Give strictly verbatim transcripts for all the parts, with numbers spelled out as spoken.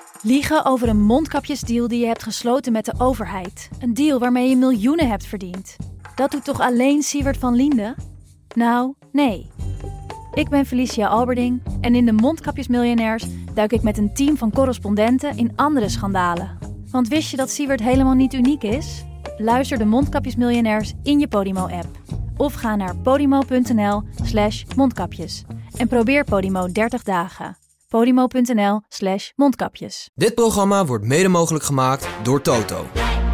Liegen over een mondkapjesdeal die je hebt gesloten met de overheid. Een deal waarmee je miljoenen hebt verdiend. Dat doet toch alleen Siewert van Liende? Nou, nee. Ik ben Felicia Alberding en in de Mondkapjesmiljonairs duik ik met een team van correspondenten in andere schandalen. Want wist je dat Siewert helemaal niet uniek is? Luister de Mondkapjesmiljonairs in je Podimo-app. Of ga naar podimo.nl slash mondkapjes. En probeer Podimo dertig dagen. Podimo.nl slash mondkapjes. Dit programma wordt mede mogelijk gemaakt door Toto.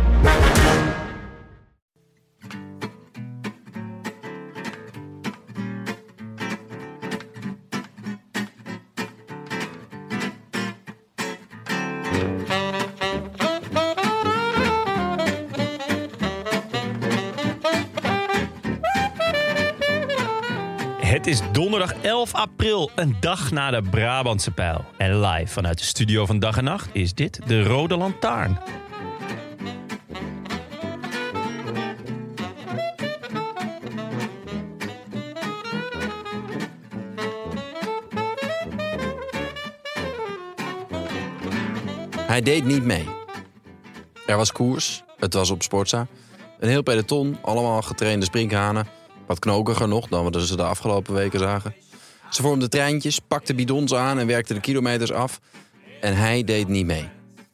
Het is donderdag elf april, een dag na de Brabantse Pijl. En live vanuit de studio van Dag en Nacht is dit de Rode Lantaarn. Hij deed niet mee. Er was koers, het was op Sportza. Een heel peloton, allemaal getrainde sprinkhanen. Wat knokiger nog dan we ze de afgelopen weken zagen. Ze vormden treintjes, pakten bidons aan en werkten de kilometers af. En hij deed niet mee.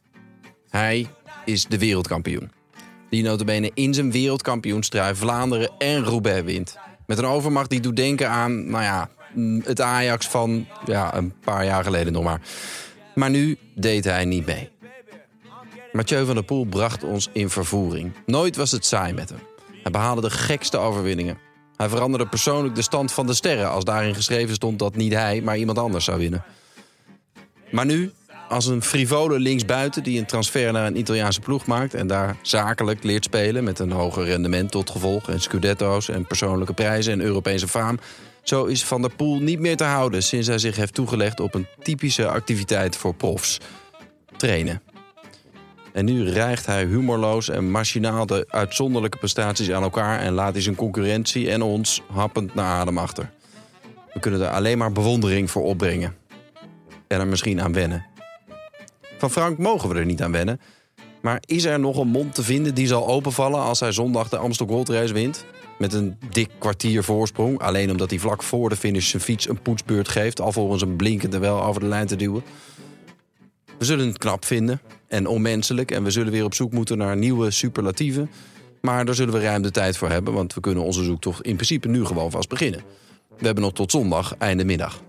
Hij is de wereldkampioen. Die nota bene in zijn wereldkampioenstrui Vlaanderen en Roubaix wint. Met een overmacht die doet denken aan, nou ja, het Ajax van ja, een paar jaar geleden nog maar. Maar nu deed hij niet mee. Mathieu van der Poel bracht ons in vervoering. Nooit was het saai met hem. Hij behaalde de gekste overwinningen. Hij veranderde persoonlijk de stand van de sterren als daarin geschreven stond dat niet hij, maar iemand anders zou winnen. Maar nu, als een frivole linksbuiten die een transfer naar een Italiaanse ploeg maakt en daar zakelijk leert spelen met een hoger rendement tot gevolg en scudetto's en persoonlijke prijzen en Europese faam, zo is Van der Poel niet meer te houden sinds hij zich heeft toegelegd op een typische activiteit voor profs: trainen. En nu rijgt hij humorloos en machinaal de uitzonderlijke prestaties aan elkaar en laat hij zijn concurrentie en ons happend naar adem achter. We kunnen er alleen maar bewondering voor opbrengen. En er misschien aan wennen. Van Frank mogen we er niet aan wennen. Maar is er nog een mond te vinden die zal openvallen als hij zondag de Amstel Gold Race wint? Met een dik kwartier voorsprong. Alleen omdat hij vlak voor de finish zijn fiets een poetsbeurt geeft, alvorens hem blinkend er wel over de lijn te duwen. We zullen het knap vinden en onmenselijk en we zullen weer op zoek moeten naar nieuwe superlatieven. Maar daar zullen we ruim de tijd voor hebben, want we kunnen onze zoektocht in principe nu gewoon vast beginnen. We hebben nog tot zondag, einde middag.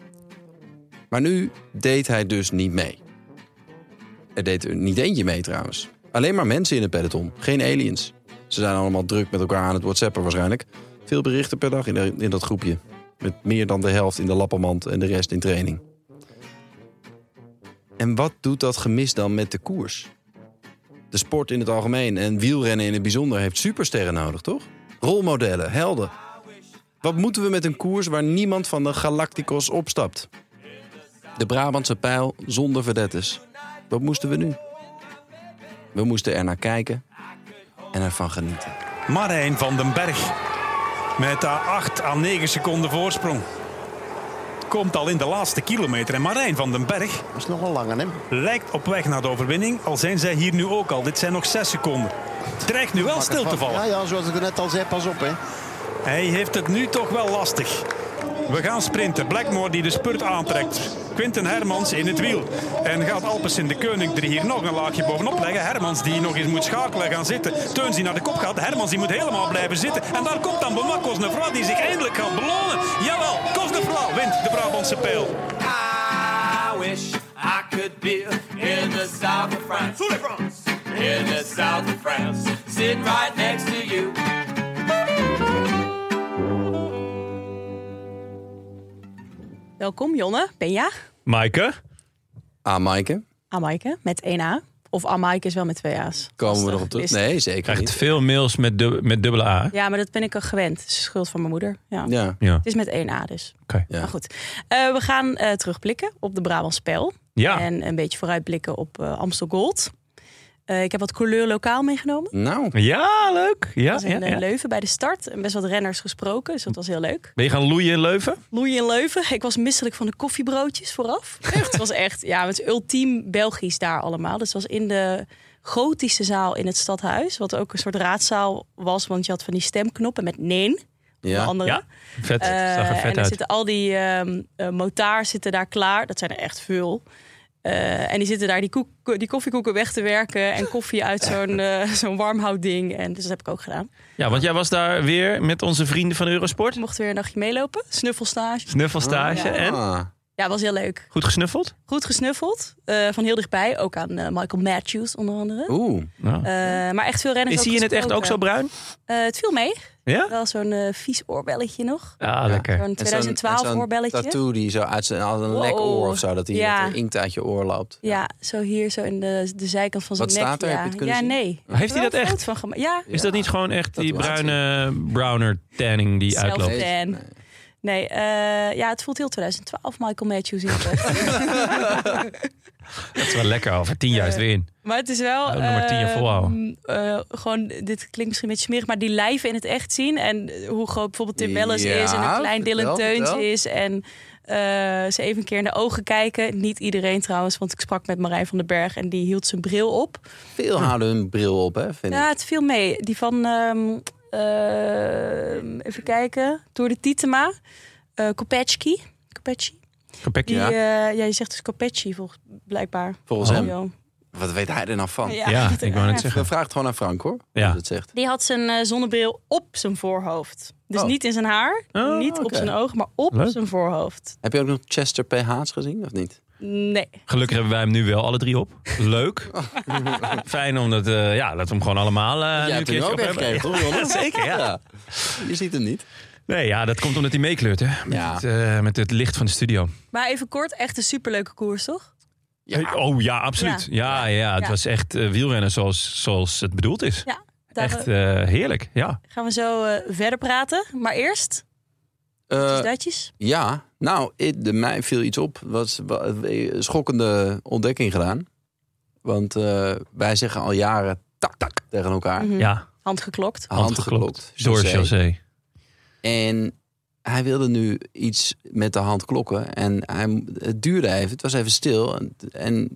Maar nu deed hij dus niet mee. Er deed er niet eentje mee trouwens. Alleen maar mensen in het peloton, geen aliens. Ze zijn allemaal druk met elkaar aan het whatsappen waarschijnlijk. Veel berichten per dag in, de, in dat groepje. Met meer dan de helft in de lappenmand en de rest in training. En wat doet dat gemis dan met de koers? De sport in het algemeen en wielrennen in het bijzonder heeft supersterren nodig, toch? Rolmodellen, helden. Wat moeten we met een koers waar niemand van de Galacticos opstapt? De Brabantse Pijl zonder vedettes. Wat moesten we nu? We moesten er naar kijken en ervan genieten. Marijn van den Berg met daar acht à negen seconden voorsprong. Komt al in de laatste kilometer. En Marijn van den Berg, dat is nog een lange, hè? Lijkt op weg naar de overwinning. Al zijn zij hier nu ook al. Dit zijn nog zes seconden. Dreigt nu wel stil te vallen. Ja, ja, zoals ik er net al zei, pas op, hè. Hij heeft het nu toch wel lastig. We gaan sprinten. Blackmore die de spurt aantrekt. Quinten Hermans in het wiel. En gaat Alpecin de Koning er hier nog een laagje bovenop leggen. Hermans die nog eens moet schakelen gaan zitten. Teuns die naar de kop gaat. Hermans die moet helemaal blijven zitten. En daar komt dan Benoît Cosnefroid die zich eindelijk gaat belonen. Jawel, Cosnefroid wint de Brabantse Pijl. I wish I could be in the south of France. In the south of France. Sitting right next to you. Welkom Jonne, Benja. Maaike. Ah, Maaike. Ah, Maaike, met één A. Of Ah, Maaike is wel met twee A's. Komen we nog op terug? Nee, zeker Krijgt niet. veel mails met, dub- met dubbele A. Ja, maar dat ben ik al gewend. Het is de schuld van mijn moeder. Ja. Ja. Ja. Het is met één A dus. Okay. Ja. Maar goed. Uh, we gaan uh, terugblikken op de Brabantse Pijl. Ja. En een beetje vooruitblikken op uh, Amstel Gold. Uh, ik heb wat couleur lokaal meegenomen. Nou. Ja, leuk. Ja, dat was in ja, ja. Leuven bij de start. En best wat renners gesproken, dus dat was heel leuk. Ben je gaan loeien in Leuven? Loeien in Leuven. Ik was misselijk van de koffiebroodjes vooraf. Echt? Het was echt, ja, het is ultiem Belgisch daar allemaal. Dus het was in de gotische zaal in het stadhuis. Wat ook een soort raadzaal was, want je had van die stemknoppen met neen. Ja. Andere. Ja, vet. Uh, Zag er vet en er uit. zitten al die um, uh, motaars zitten daar klaar. Dat zijn er echt veel. Uh, en die zitten daar die, koek, die koffiekoeken weg te werken. En koffie uit zo'n, uh, zo'n warmhoudding. En dus dat heb ik ook gedaan. Ja, want jij was daar weer met onze vrienden van Eurosport. Ik mocht weer een dagje meelopen. Snuffelstage. Snuffelstage. Ah. En? Ja, was heel leuk. Goed gesnuffeld? Goed gesnuffeld. Uh, van heel dichtbij. Ook aan uh, Michael Matthews onder andere. Oeh. Nou. Uh, maar echt veel renners. Zie je het echt ook zo bruin? Uh, het viel mee. Ja? Wel zo'n uh, vies oorbelletje nog. Ja, lekker. Zo'n twintig twaalf en zo'n oorbelletje. Tattoo die zo uit zijn als een Wow. lek oor of zo. Dat die Ja. met de inkt uit je oor loopt. Ja, zo hier, zo in de, de zijkant van zijn Wat nek. staat er? Ja, Heb je het kunnen ja zien? nee. Heeft hij dat Er wel een echt? foto van gemaakt. Ja. Is dat niet gewoon echt die Tatoeatie. bruine browner tanning die Self-tan. uitloopt? Nee, nee uh, ja, het voelt heel twintig twaalf Michael Matthews in het Dat is wel lekker, over tien jaar is het weer in. Maar het is wel... Oh, nog maar tien jaar volhouden. Uh, uh, gewoon, dit klinkt misschien een beetje smerig, maar die lijven in het echt zien. En hoe groot bijvoorbeeld Tim Wellens Ja, is en hoe klein Dylan vertel, Teuns vertel. is. En uh, ze even een keer in de ogen kijken. Niet iedereen trouwens, want ik sprak met Marijn van den Berg en die hield zijn bril op. Veel houden hun bril op, hè, vind Ja, ik. het viel mee. Die van, um, uh, even kijken, Door de Tietema. Uh, Kopecki. Kopecki. Kopekje. Die, Ja. uh, ja, je zegt dus Kopecki, volgens blijkbaar. Volgens Oh. hem. Jo. Wat weet hij er nou van? Ja, ik wou net zeggen. We vragen het gewoon aan Frank, hoor. Ja. Als het zegt. Die had zijn uh, zonnebril op zijn voorhoofd. Dus Oh. niet in zijn haar, Oh, niet op oké. zijn ogen, maar op Leuk. zijn voorhoofd. Heb je ook nog Chester P. Haas gezien, of niet? Nee. Gelukkig hebben wij hem nu wel alle drie op. Leuk. Fijn omdat, uh, ja, dat we hem gewoon allemaal uh, nu een hebt hem keertje ook op hebben. weggegeven, toch, Ronald? Zeker, ja. Ja. Je ziet hem niet. Nee, ja, dat komt omdat hij meekleurt, hè. Met, Ja. het, uh, met het licht van de studio. Maar even kort, echt een superleuke koers, toch? Ja. Oh ja, absoluut. Ja, ja, ja het Ja. was echt uh, wielrennen zoals, zoals het bedoeld is. Ja. Daar Echt uh, heerlijk, ja. gaan we zo uh, verder praten. Maar eerst, Uh, wat is datjes? ja, nou, it, de, mij viel iets op. Was een schokkende ontdekking gedaan. Want uh, wij zeggen al jaren tak, tak tegen elkaar. Mm-hmm. Ja, Hand geklokt. Hand geklokt. door José. José. En hij wilde nu iets met de hand klokken. En hij, het duurde even. Het was even stil. En, en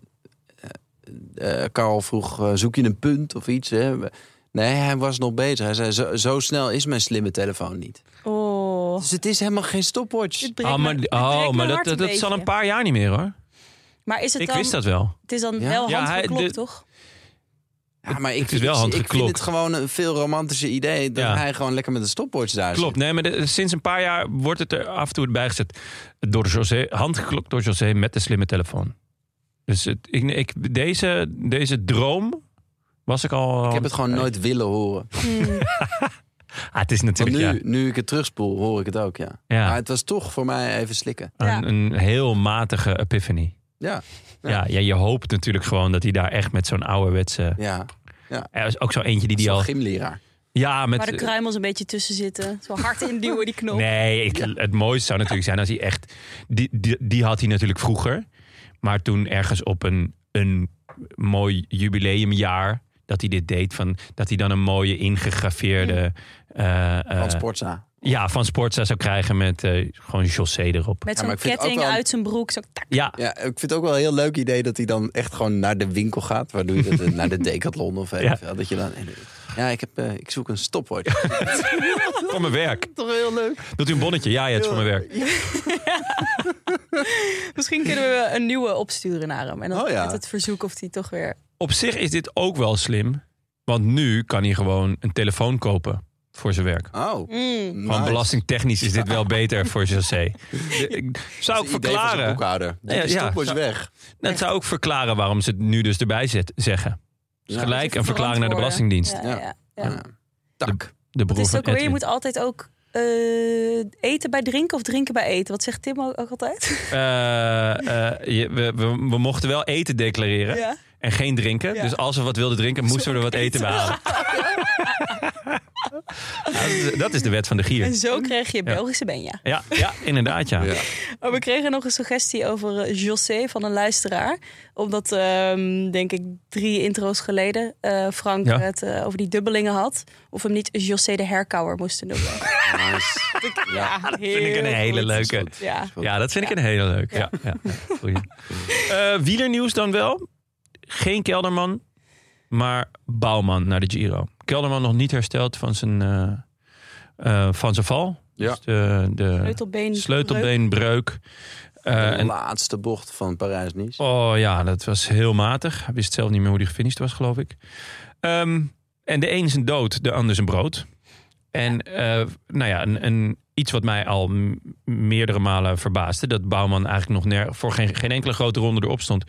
uh, Karel vroeg, uh, zoek je een punt of iets? Hè? Nee, hij was nog bezig. Hij zei, zo, zo snel is mijn slimme telefoon niet. Oh. Dus het is helemaal geen stopwatch. Dit breekt Oh, maar, me- dit oh, breekt maar mijn dat, hart dat, dat is al beetje. een paar jaar niet meer, hoor. Maar is het Ik dan, wist dat wel. Het is dan Ja? wel Ja, hand hij- geklokt, de- toch? Ja, maar ik, Het is wel ik- Ik vind handgeklokt. het gewoon een veel romantische idee dat Ja. hij gewoon lekker met een stopwatch daar Klopt, zit. nee, maar de- sinds een paar jaar wordt het er af en toe bij gezet. Door José, handgeklokt door José met de slimme telefoon. Dus het, ik, ik, deze, deze droom was ik al... Ik heb het gewoon nooit willen horen. Ah, het is Want natuurlijk nu, nu ik het terugspoel, hoor ik het ook, ja. ja, Maar het was toch voor mij even slikken. ja, een, een heel matige epiphany. Ja, Ja. Ja, je hoopt natuurlijk gewoon dat hij daar echt met zo'n ouderwetse... ja. Er is ook zo eentje die die Zo'n al... gymleraar. Ja, met... Waar de kruimels een beetje tussen zitten. Zo hard induwen die knop. Nee, ik, het mooiste zou natuurlijk zijn als hij echt... Die, die, die had hij natuurlijk vroeger. Maar toen ergens op een, een mooi jubileumjaar... dat hij dit deed, van, dat hij dan een mooie ingegraveerde... Uh, uh, Van Sportza. Ja, van Sportza zou krijgen met uh, gewoon José erop. Met Ja, zo'n maar ik vind het ketting ook wel- uit zijn broek. Zo, tak. Ja, Ja, ik vind het ook wel een heel leuk idee dat hij dan echt gewoon naar de winkel gaat. Waar doe je dat? Naar de Decathlon of weet Ja. ik veel. Dat je dan... Ja, ik, heb, uh, ik zoek een stopwatch. voor mijn werk. Toch heel leuk. Doet u een bonnetje? Ja, ja, het is voor mijn werk. Misschien kunnen we een nieuwe opsturen naar hem. En dan Oh ja. met het verzoek of hij toch weer... Op zich is dit ook wel slim. Want nu kan hij gewoon een telefoon kopen voor zijn werk. Oh, Mm. Gewoon nice. belastingtechnisch is dit wel beter voor José. De- ik zou ook Dat is het idee van zijn verklaren. boekhouder. Dit Ja, is ja. stopwatch weg. Dat zou ook verklaren waarom ze het nu dus erbij zet, zeggen. Dus Ja. gelijk een verklaring naar de Verantwoorden. Belastingdienst. Ja, ja, ja. Ja. Tak. De Wat broer is het van ook alweer? Je Edwin. moet altijd ook uh, eten bij drinken of drinken bij eten. Wat zegt Tim ook, ook altijd? Uh, uh, je, we, we, we mochten wel eten declareren. Ja. En geen drinken. Ja. Dus als we wat wilden drinken, moesten we er wat eten bij halen. Ja, dat, is, dat is de wet van de gier. En zo kreeg je Belgische Benja. Ja, ja, inderdaad, ja. Ja. Oh, we kregen nog een suggestie over uh, José van een luisteraar. Omdat, um, denk ik, drie intro's geleden uh, Frank Ja. het uh, over die dubbelingen had. Of we hem niet José de herkauwer moesten noemen. Nice. Ja, Dat vind ik een hele leuke. Ja. Ja, dat vind ik een hele leuke. Ja. Ja, ja, goeie. Uh, wielernieuws dan wel. Geen Kelderman, maar Bouwman naar de Giro. Kelderman nog niet hersteld van zijn, uh, uh, van zijn val. Ja. Dus de, de Sleutelbeen. sleutelbeenbreuk. Uh, De en, laatste bocht van Parijs-Nice. oh ja, dat was heel matig. Hij wist zelf niet meer hoe hij gefinished was, geloof ik. Um, en de een is een dood, de ander is een brood. En uh, nou ja, een, een, iets wat mij al m- meerdere malen verbaasde. Dat Bouwman eigenlijk nog ner- voor geen, geen enkele grote ronde erop stond.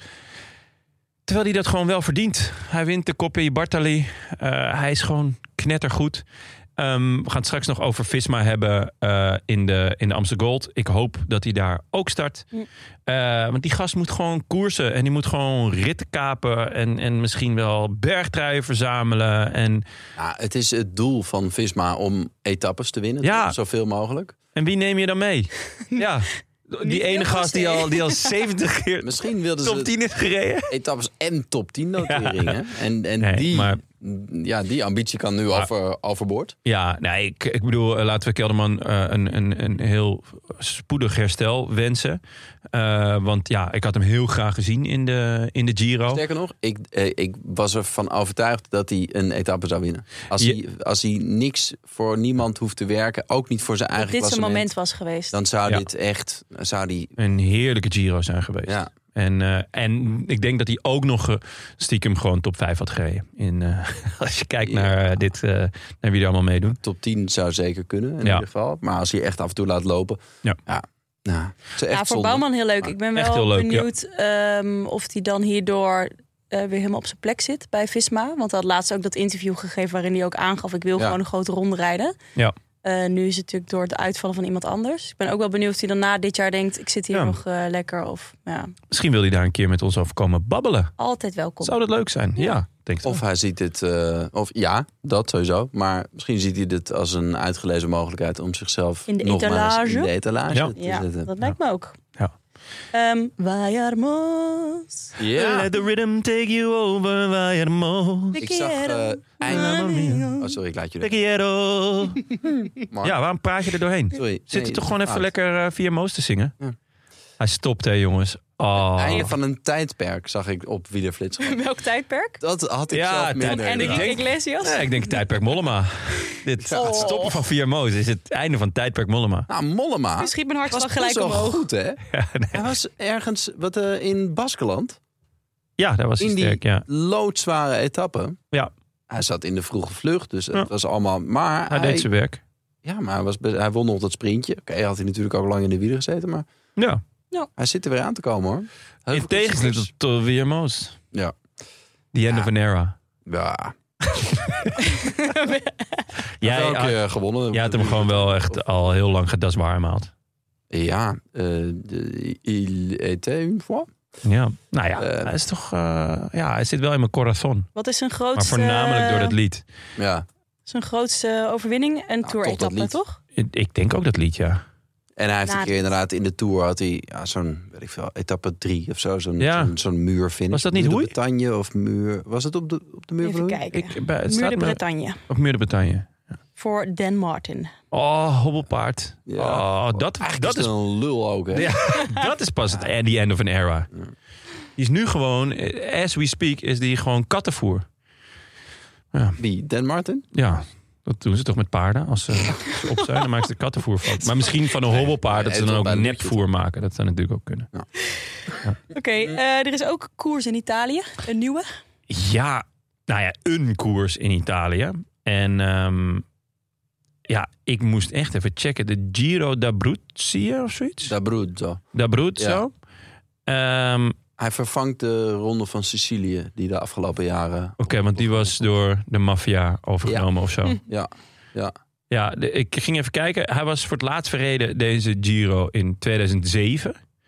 Terwijl hij dat gewoon wel verdient. Hij wint de Coppi Bartali. Uh, hij is gewoon knettergoed. Um, we gaan het straks nog over Visma hebben uh, in, de, in de Amstel Gold. Ik hoop dat hij daar ook start. Hm. Uh, want die gast moet gewoon koersen. En die moet gewoon ritten kapen. En, en misschien wel bergtruien verzamelen. En, Ja, het is het doel van Visma om etappes te winnen. Ja. Toch? Zoveel mogelijk. en wie neem je dan mee? Ja, die ene gast die al, die al zeventig keer Misschien wilden top ze tien is gereden. etappes en top tien noteringen. En, en Nee, die, maar- ja, die ambitie kan nu Maar- over, overboord. Ja, nee, ik, ik bedoel, uh, laten we Kelderman uh, een, een, een heel spoedig herstel wensen. Uh, want ja, ik had hem heel graag gezien in de, in de Giro. Sterker nog, ik, eh, ik was ervan overtuigd dat hij een etappe zou winnen. Als, Ja. hij, als hij niks voor niemand hoeft te werken, ook niet voor zijn Dat eigen dit zijn klassement, moment was geweest. dan zou Ja. dit echt, zou die, Een heerlijke Giro zijn geweest. ja, En, uh, en ik denk dat hij ook nog uh, stiekem gewoon top vijf had gereden. In, uh, als je kijkt Ja. naar, uh, dit, uh, naar wie er allemaal meedoen. top tien zou zeker kunnen in Ja. ieder geval. Maar als hij echt af en toe laat lopen, Ja. ja, nou, het is echt Ja, voor zonde. Bouwman heel leuk. Ik ben Echt wel heel leuk, benieuwd um, of hij dan hierdoor uh, weer helemaal op zijn plek zit bij Visma. Want hij had laatst ook dat interview gegeven waarin hij ook aangaf... ik wil Ja. gewoon een grote ronde rijden. Ja. Uh, nu is het natuurlijk door het uitvallen van iemand anders. Ik ben ook wel benieuwd of hij dan na dit jaar denkt... ik zit hier Ja. nog uh, lekker. Of ja, Misschien wil hij daar een keer met ons over komen babbelen. altijd welkom. Zou dat leuk zijn? Ja, denk ik. Of hij ziet dit, uh, of ja, dat sowieso. Maar misschien ziet hij dit als een uitgelezen mogelijkheid om zichzelf In de nog maar eens etalage? in de etalage Ja. te Ja, zetten. dat lijkt me ook. Ja. Um, Vayarmos. Ja. Let the rhythm take you over, Vayarmo. Ik zag uh, eind... Oh, sorry, ik laat je Te er. quiero. Mark, Ja, waarom praat je er doorheen? sorry. Zit hij Nee, toch gewoon even fout. lekker uh, via Moos te zingen? Ja. Hij stopt, hè, jongens. Oh. Einde van een tijdperk zag ik op Wielerflits. Welk tijdperk? Dat had ik Ja, zelf minder. tijd- En ik Enrique denk- Iglesias? Ja, ik denk tijdperk Mollema. Dit, Het stoppen van via Moos is het einde van tijdperk Mollema. Nou, Mollema Nu schiet mijn hart was wel gelijk best wel omhoog. goed, hè? Ja, nee. Hij was ergens wat, uh, in Baskeland. Ja, daar was hij In die sterk, ja. loodzware etappe. Ja, Hij zat in de vroege vlucht, dus het Ja. was allemaal... Maar hij deed zijn werk. Ja, maar hij, was best- hij won nog dat sprintje. Oké, had hij natuurlijk ook lang in de wielen gezeten, maar Ja, hij zit er weer aan te komen, hoor. Heel in veel tegenstelling succes. tot tot via Moos. Ja. The end Ja. of an era. Ja. Jij, Welke had- keer gewonnen? jij had hem gewoon wel echt al heel lang gedaswarmaald. Ja, uh, de, il était une fois. Ja, nou ja, Eh. hij is toch... uh, ja, hij zit wel in mijn corazon. Wat is zijn Maar grootste, voornamelijk door dat lied. Ja. zijn grootste overwinning? Een toch dat tour-etappe, lied. toch? Ik, ik denk ook dat lied, ja. En hij heeft een Na keer dit. inderdaad in de Tour had hij ja, zo'n, weet ik veel, etappe drie of zo. Zo'n, Ja. zo'n, zo'n muurfinish. Was dat niet Muur de Hoei? Bretagne of muur... Was het op de, op de muur Even van Hoei? kijken. Ik, bij, het Muur staat de me Bretagne. op Muur de Bretagne. Voor Dan Martin. Oh, hobbelpaard. Ja. Oh, dat, Eigenlijk dat is het is een lul ook, hè? Ja, dat is pas het, the end of an era. Die is nu gewoon, as we speak, is die gewoon kattenvoer. Wie? Dan Martin? Ja, dat doen ze toch met paarden. Als ze, als ze op zijn, dan maken ze er kattenvoer van. Maar misschien van een hobbelpaard, dat ze dan ook bij nepvoer maken. Dat zou natuurlijk ook kunnen. Oké, okay, uh, er is ook koers in Italië. Een nieuwe. Ja, nou ja, een koers in Italië. En um, ja, ik moest echt even checken. De Giro d'Abruzzo of zoiets? D'Abruzzo. D'Abruzzo. Ja. Um, Hij vervangt de ronde van Sicilië, die de afgelopen jaren... Oké, okay, want die was door de maffia overgenomen ja. of zo. Ja, ja. Ja, de, ik ging even kijken. Hij was voor het laatst verreden deze Giro in tweeduizend zeven. Ah.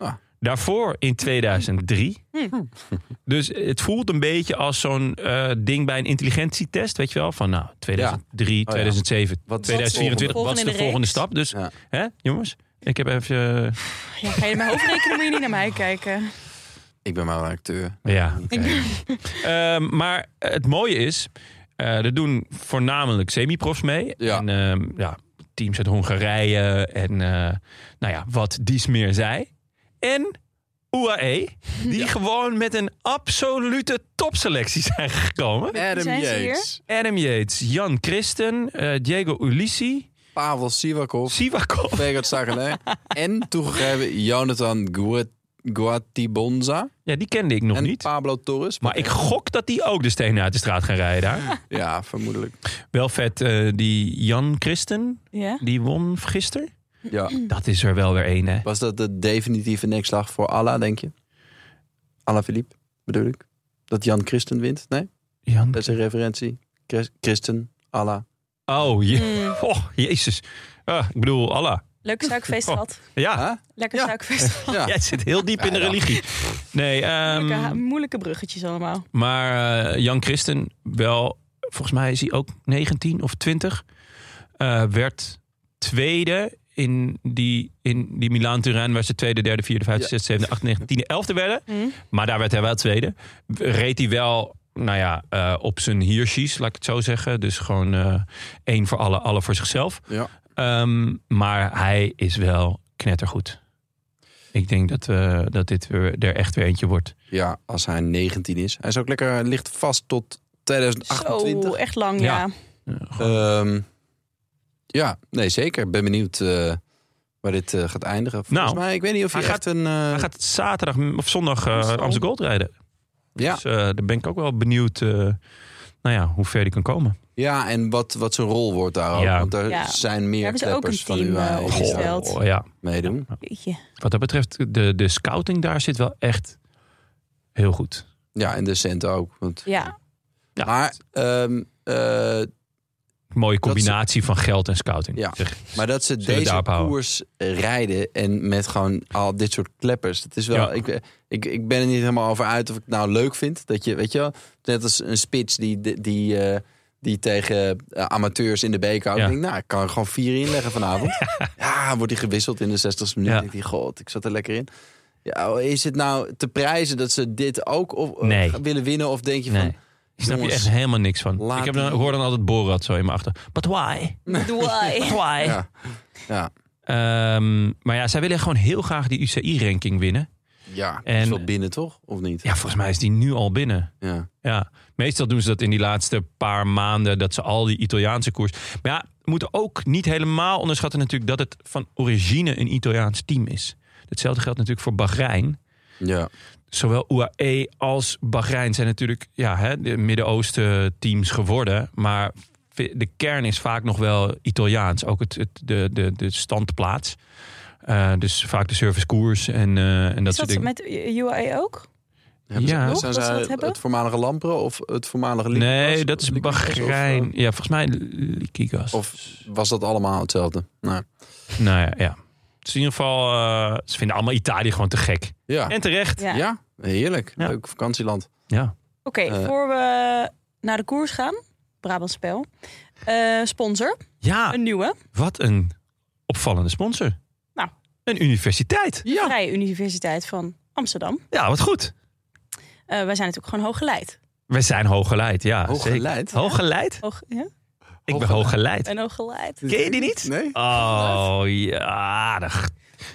Daarvoor in tweeduizend drie. Hm. Dus het voelt een beetje als zo'n uh, ding bij een intelligentietest. Weet je wel? Van nou, tweeduizend drie, Oh, ja. tweeduizend zeven, Wat is tweeduizend vierentwintig. Wat is de volgende volgende reeks? stap? Dus, Ja. hè, jongens? Ik heb even... Uh, Ja, ga je in mijn hoofd rekenen, moet je niet naar mij kijken. Ik ben maar een acteur. ja. Okay. uh, maar het mooie is... Uh, er doen voornamelijk semi-profs mee. Ja. En uh, ja, teams uit Hongarije en uh, nou ja, wat dies meer zij. En U A E, die ja. gewoon met een absolute topselectie zijn gekomen. Adam zijn ze Yates, Adam Yates, Jan Christen, uh, Diego Ulissi, Pavel Sivakov, Sivakov. Vegard Sagelé en toegegeven Jonathan Guat- Guatibonza. Ja, die kende ik nog en niet. Pablo Torres. Maar ik gok dat die ook de stenen uit de straat gaan rijden daar. Ja, vermoedelijk. Wel vet, uh, die Jan Christen, Ja. die won gisteren. Ja. Dat is er wel weer één, hè? Was dat de definitieve nekslag voor Allah, denk je? Alaphilippe, bedoel ik? Dat Jan Christen wint? Nee? Jan... Dat is een referentie. Chris- Christen, Allah. Oh, je... Mm. oh, jezus. Ah, ik bedoel, Allah. Leuke suikerfeest Oh. gehad. Ja, Huh? Lekker Ja. suikerfeest gehad. Ja. jij zit heel diep in de Ja, ja. religie. Nee, um, Moeilijke, ha- moeilijke bruggetjes allemaal. maar uh, Jan Christen, wel, volgens mij is hij ook negentien of twintig. Uh, werd tweede in die, in die Milaan-Turijn, waar ze tweede, derde, vierde, vijfde, Ja. zesde, zevende, achtste, negende, tiende, elfde werden. Mm. Maar daar werd hij wel tweede. Reed hij wel, nou ja, uh, op zijn hirschies, laat ik het zo zeggen. Dus gewoon uh, één voor alle, alle voor zichzelf. Ja. Um, maar hij is wel knettergoed. Ik denk dat, uh, dat dit weer, er echt weer eentje wordt. Ja, als hij negentien is. Hij is ook lekker licht vast tot tweeduizend achtentwintig. Zo, echt lang, Ja. ja. Uh, Um, ja, nee, zeker. Ik ben benieuwd uh, waar dit uh, gaat eindigen. Volgens Nou, mij, ik weet niet of hij, hij echt een... Uh, hij gaat zaterdag of zondag uh, Amstel. Amstel Gold rijden. ja. Dus uh, daar ben ik ook wel benieuwd uh, nou ja, hoe ver die kan komen. ja, en wat, wat zijn rol wordt daar ook. Ja. Want er Ja. zijn meer Hebben ze ook kleppers een van team, U A E uh, die opgesteld? daar Oh, ja. meedoen. Jeetje. Wat dat betreft, de, de scouting daar zit wel echt heel goed. Ja, en de centen ook. Want... Ja. Ja. Maar, um, uh, Mooie combinatie van geld en scouting. Ja. Zeg, maar dat ze Zullen we deze daarop houden? koers rijden en met gewoon al dit soort kleppers. Dat is wel. Ja. Ik, ik, ik ben er niet helemaal over uit of ik het nou leuk vind. Dat je, weet je wel, net als een spits die, die, die, uh, die tegen uh, amateurs in de beker houdt. Ja. Ik denk, nou, ik kan er gewoon vier inleggen vanavond. Ja, wordt hij gewisseld in de zestigste minuut. Ja. Ik denk, god, ik zat er lekker in. Ja, is het nou te prijzen dat ze dit ook of, uh, Nee. willen winnen? Of denk je nee. van... Daar snap je jongens, echt helemaal niks van. laat Ik heb dan, die- hoor dan altijd Borat zo in mijn achter. But why? Why? But why? Ja. Ja. Um, maar ja, zij willen gewoon heel graag die U C I-ranking winnen. Ja, En- is wel binnen toch? Of niet? Ja, volgens mij is die nu al binnen. Ja. Ja, meestal doen ze dat in die laatste paar maanden, dat ze al die Italiaanse koers... Maar ja, we moeten ook niet helemaal onderschatten natuurlijk dat het van origine een Italiaans team is. Hetzelfde geldt natuurlijk voor Bahrein. Ja. Zowel U A E als Bahrein zijn natuurlijk ja, hè, de Midden-Oosten teams geworden. Maar de kern is vaak nog wel Italiaans. Ook het, het, de, de, de standplaats. Uh, dus vaak de servicekoers en, uh, en dat Is soort dat dingen. met U A E ook? Hebben Ja. ze, Nog, zijn dat ze zij dat hebben? het voormalige Lampre of het voormalige Liquigas? Nee, dat is Liquigas Bahrein. Of, Ja, volgens mij Liquigas. uh, of was dat allemaal hetzelfde? Nou, Nou ja, ja. Dus in ieder geval, uh, ze vinden allemaal Italië gewoon te gek. ja. En terecht. Ja. ja, heerlijk. Ja. Leuk vakantieland. Ja. Oké, Eh. voor we naar de koers gaan, Brabants Spel. Uh, sponsor, Ja, een nieuwe. wat een opvallende sponsor. Nou. Een universiteit. De Vrije Universiteit van Amsterdam. Ja, wat goed. Uh, wij zijn natuurlijk gewoon hooggeleid. We zijn hooggeleid, ja. Hooggeleid? zeker. Hooggeleid? Hoog, ja? Ik ben hooggeleid. En hooggeleid. Ken je die niet? Nee. Oh, ja. dat-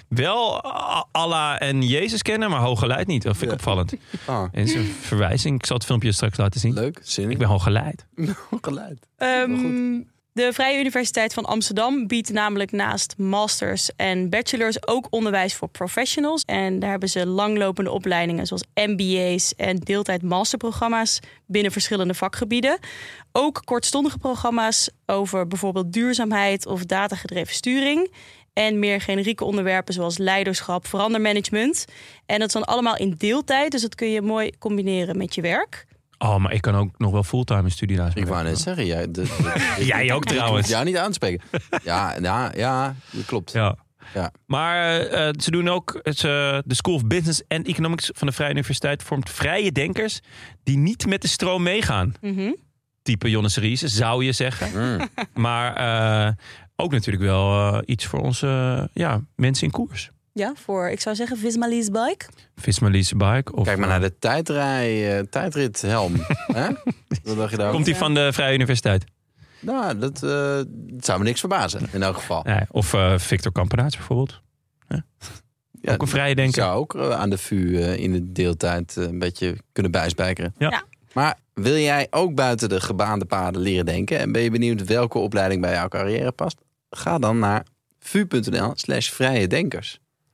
Wel uh, Allah en Jezus kennen, maar hooggeleid niet. Dat vind ik Ja. opvallend. Ah, En is een verwijzing. Ik zal het filmpje straks laten zien. leuk. Zin Ik ben hooggeleid. hooggeleid. Um, de Vrije Universiteit van Amsterdam biedt namelijk naast masters en bachelors ook onderwijs voor professionals. En daar hebben ze langlopende opleidingen zoals M B A's en deeltijd masterprogramma's binnen verschillende vakgebieden. Ook kortstondige programma's over bijvoorbeeld duurzaamheid of datagedreven sturing. En meer generieke onderwerpen zoals leiderschap, verandermanagement. En dat is dan allemaal in deeltijd, dus dat kun je mooi combineren met je werk. Oh, maar ik kan ook nog wel fulltime een studie naast me Ik wou doen. net zeggen, jij, de, de- Jij ook ik hoef trouwens. jou niet aan te spreken. Ja, ja, ja, dat klopt. Ja. Ja. Maar uh, ze doen ook... Het, uh, de School of Business and Economics van de Vrije Universiteit vormt vrije denkers die niet met de stroom meegaan. Mm-hmm. Type Jonne Seriese, zou je zeggen. Mm. Maar uh, ook natuurlijk wel uh, iets voor onze uh, ja, mensen in koers. Ja, voor, ik zou zeggen, Visma Lease Bike. Visma Lease Bike. Of, Kijk maar naar de tijdrij, uh, tijdrithelm. Hè? Wat dacht je daar? Komt die van de Vrije Universiteit? Nou, dat, uh, dat zou me niks verbazen, in elk geval. Nee, of uh, Victor Kampenaerts bijvoorbeeld. Ja. Ja, ook een vrije denker. Zou ook uh, aan de V U uh, in de deeltijd uh, een beetje kunnen bijspijkeren. Ja. Ja. Maar wil jij ook buiten de gebaande paden leren denken? En ben je benieuwd welke opleiding bij jouw carrière past? Ga dan naar vu.nl slash vrije denkers.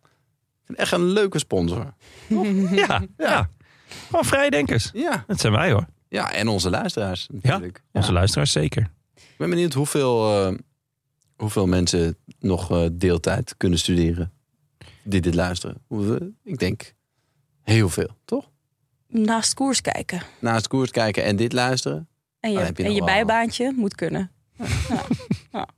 Ik vind echt een leuke sponsor. Ja, ja. ja. Gewoon vrije denkers. Ja. Dat zijn wij hoor. Ja, en onze luisteraars natuurlijk. Ja, onze ja. luisteraars zeker. Ik ben benieuwd hoeveel, uh, hoeveel mensen nog uh, deeltijd kunnen studeren. Die dit luisteren. Ik denk heel veel, toch? Naast koers kijken. Naast koers kijken en dit luisteren. En je, Dan heb je en nog je wel- bijbaantje moet kunnen. Ja. Ja.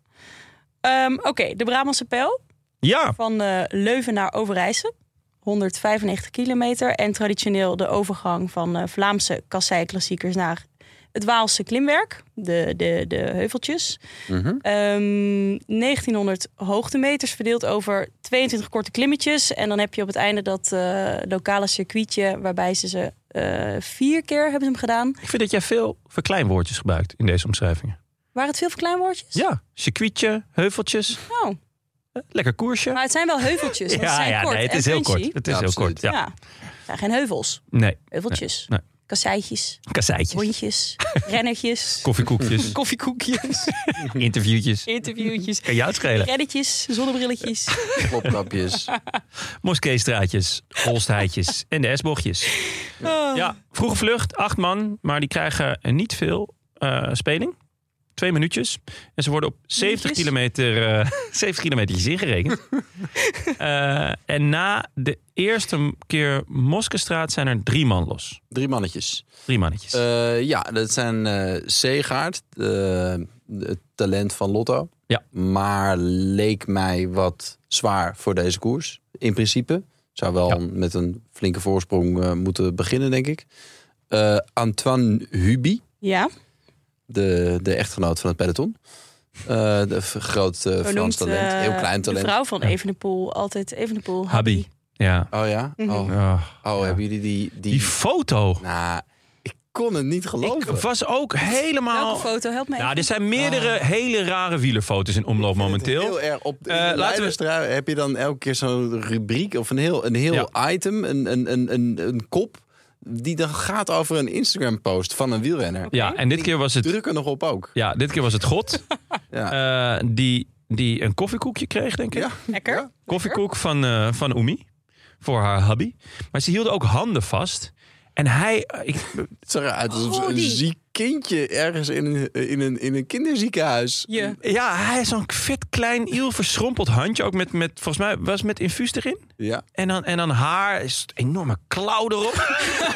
Um, Oké, okay, de Brabantse Pijl. Ja. Van uh, Leuven naar Overijssel. honderdvijfennegentig kilometer. En traditioneel de overgang van uh, Vlaamse kassei-klassiekers naar het Waalse klimwerk. De, de, de heuveltjes. Mm-hmm. Um, negentienhonderd hoogtemeters verdeeld over tweeëntwintig korte klimmetjes. En dan heb je op het einde dat uh, lokale circuitje waarbij ze ze uh, vier keer hebben ze hem gedaan. Ik vind dat jij veel verkleinwoordjes gebruikt in deze omschrijvingen. Waren het veel verkleinwoordjes? Ja, circuitje, heuveltjes. Oh. Lekker koersje. Maar het zijn wel heuveltjes. Want ja, ze zijn ja kort nee, het en is heel punchy. kort. Het is Ja, heel absoluut. kort. Ja. Ja. Het zijn geen heuvels. Nee. Heuveltjes. Nee. Kasseitjes. Kasseitjes. Rondjes. Rennertjes. Koffiekoekjes. Koffiekoekjes. Interviewtjes. Interviewtjes. Kan jou het schelen. Reddetjes. Zonnebrilletjes. Plopkapjes. Moskeestraatjes, Holstheitjes en de S-bochtjes. Oh. Ja, vroege vlucht, acht man, maar die krijgen niet veel uh, speling. Twee minuutjes. En ze worden op zeventig Minuutjes? kilometer, uh, zeventig kilometertjes ingerekend. uh, en na de eerste keer Moskeestraat zijn er drie man los. Drie mannetjes. Drie mannetjes. Uh, ja, dat zijn uh, Seegaard, uh, het talent van Lotto. Ja. Maar leek mij wat zwaar voor deze koers. In principe. Zou wel ja. met een flinke voorsprong uh, moeten beginnen, denk ik. Uh, Antoine Huby. Ja. De, de echtgenoot van het peloton. Uh, de groot uh, Frans talent. Uh, Heel klein talent. De vrouw van Evenepoel. Altijd Evenepoel. Habi. Ja. Oh ja? Mm-hmm. Oh, oh, oh ja. hebben jullie die... Die, die foto. Nou, ik kon het niet geloven. Ik was ook helemaal... Welke foto? Help mij. Nou, er zijn meerdere ah. hele rare wielerfoto's in omloop momenteel. Heel erg op de, uh, de leiderstrui we... heb je dan elke keer zo'n rubriek of een heel, een heel ja. item, een, een, een, een, een kop... die dan gaat over een Instagram-post van een wielrenner. Ja, en dit keer was het... Druk er nog op ook. Ja, dit keer was het God. ja. uh, die, die een koffiekoekje kreeg, denk ik. Ja. Lekker. Ja. Koffiekoek van, uh, van Oemi. Voor haar hubby. Maar ze hielden ook handen vast. En hij... Uh, ik... Het zag eruit alsof oh, een die. ziek kindje ergens in een, in een, in een kinderziekenhuis. Yeah. Ja, hij is zo'n vet klein, iel verschrompeld handje. Ook met, met volgens mij, was het met infuus erin? Ja. En dan, en dan haar, is een enorme klauw erop.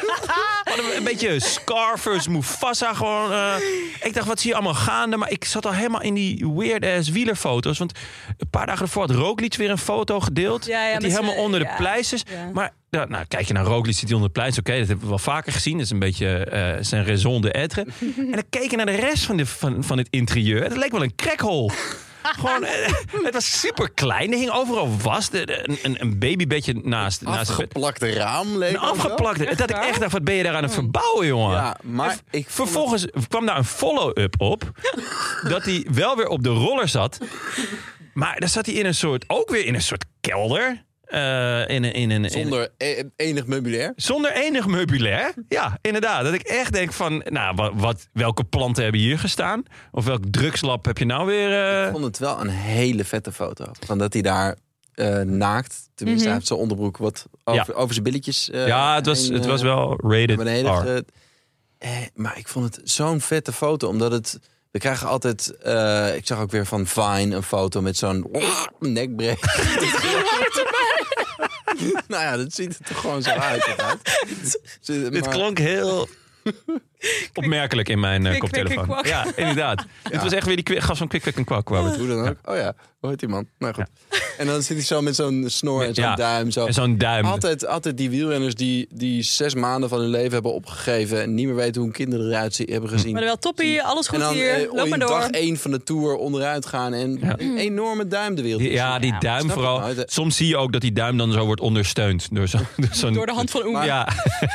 Een beetje Scarfers, Mufasa gewoon. Uh, ik dacht, wat zie je allemaal gaande? Maar ik zat al helemaal in die weird-ass wielerfoto's. Want een paar dagen ervoor had Roglic weer een foto gedeeld. Ja, ja, dat hij helemaal ze, onder ja, de pleisters. Ja. Maar ja, nou, kijk je naar Roglic, zit hij onder de pleisters. Oké, okay, dat hebben we wel vaker gezien. Dat is een beetje uh, zijn raison d'être. En dan keek je naar de rest van, de, van, van het interieur. Het leek wel een crackhole. Gewoon, het was super klein. Er hing overal was. Een, een, een babybedje naast. Een afgeplakte naast raam leek. Een afgeplakte. Dat ik echt dacht, wat ben je daar aan het verbouwen, jongen? Ja, maar ik vervolgens het... kwam daar een follow-up op. Dat hij wel weer op de roller zat. Maar dan zat hij in een soort, ook weer in een soort kelder. Uh, in, in, in, Zonder in, enig meubilair? Zonder enig meubilair. Ja, inderdaad. Dat ik echt denk van, nou, wat, wat, welke planten hebben hier gestaan? Of welk drugslab heb je nou weer? Uh... Ik vond het wel een hele vette foto. Van dat hij daar uh, naakt, tenminste mm-hmm. hij heeft zijn onderbroek wat over, ja. over zijn billetjes. Uh, ja, het was, en, het was wel rated beneden, R. Uh, eh, maar ik vond het zo'n vette foto, omdat het... We krijgen altijd, uh, ik zag ook weer van Vine een foto met zo'n nekbreek. Nou ja, dat ziet er toch gewoon zo uit. uit. Dit klonk heel Opmerkelijk in mijn uh, Kwik, kwik en koptelefoon. kwak. Ja, inderdaad. Het was echt weer die kwi- gast van Kwik, Kwik en Kwak. Waar we het- Hoe dan ook. Oh ja, hoe heet die man? Nou goed. En dan zit hij zo met zo'n snor en zo'n Ja, duim. Zo. En zo'n duim. Altijd, altijd die wielrenners die, die zes maanden van hun leven hebben opgegeven... en niet meer weten hoe hun kinderen eruit zien, hebben gezien. Maar wel toppie, alles goed en dan hier. eh, Loop maar in door. dag één van de Tour onderuit gaan... en Ja. een enorme duim de wereld Die- in ja, zien. die Ja, duim snap vooral. het nou. Soms zie je ook dat die duim dan zo wordt ondersteund. Door, zo, door, zo'n, Door de hand van Oeng. Ja,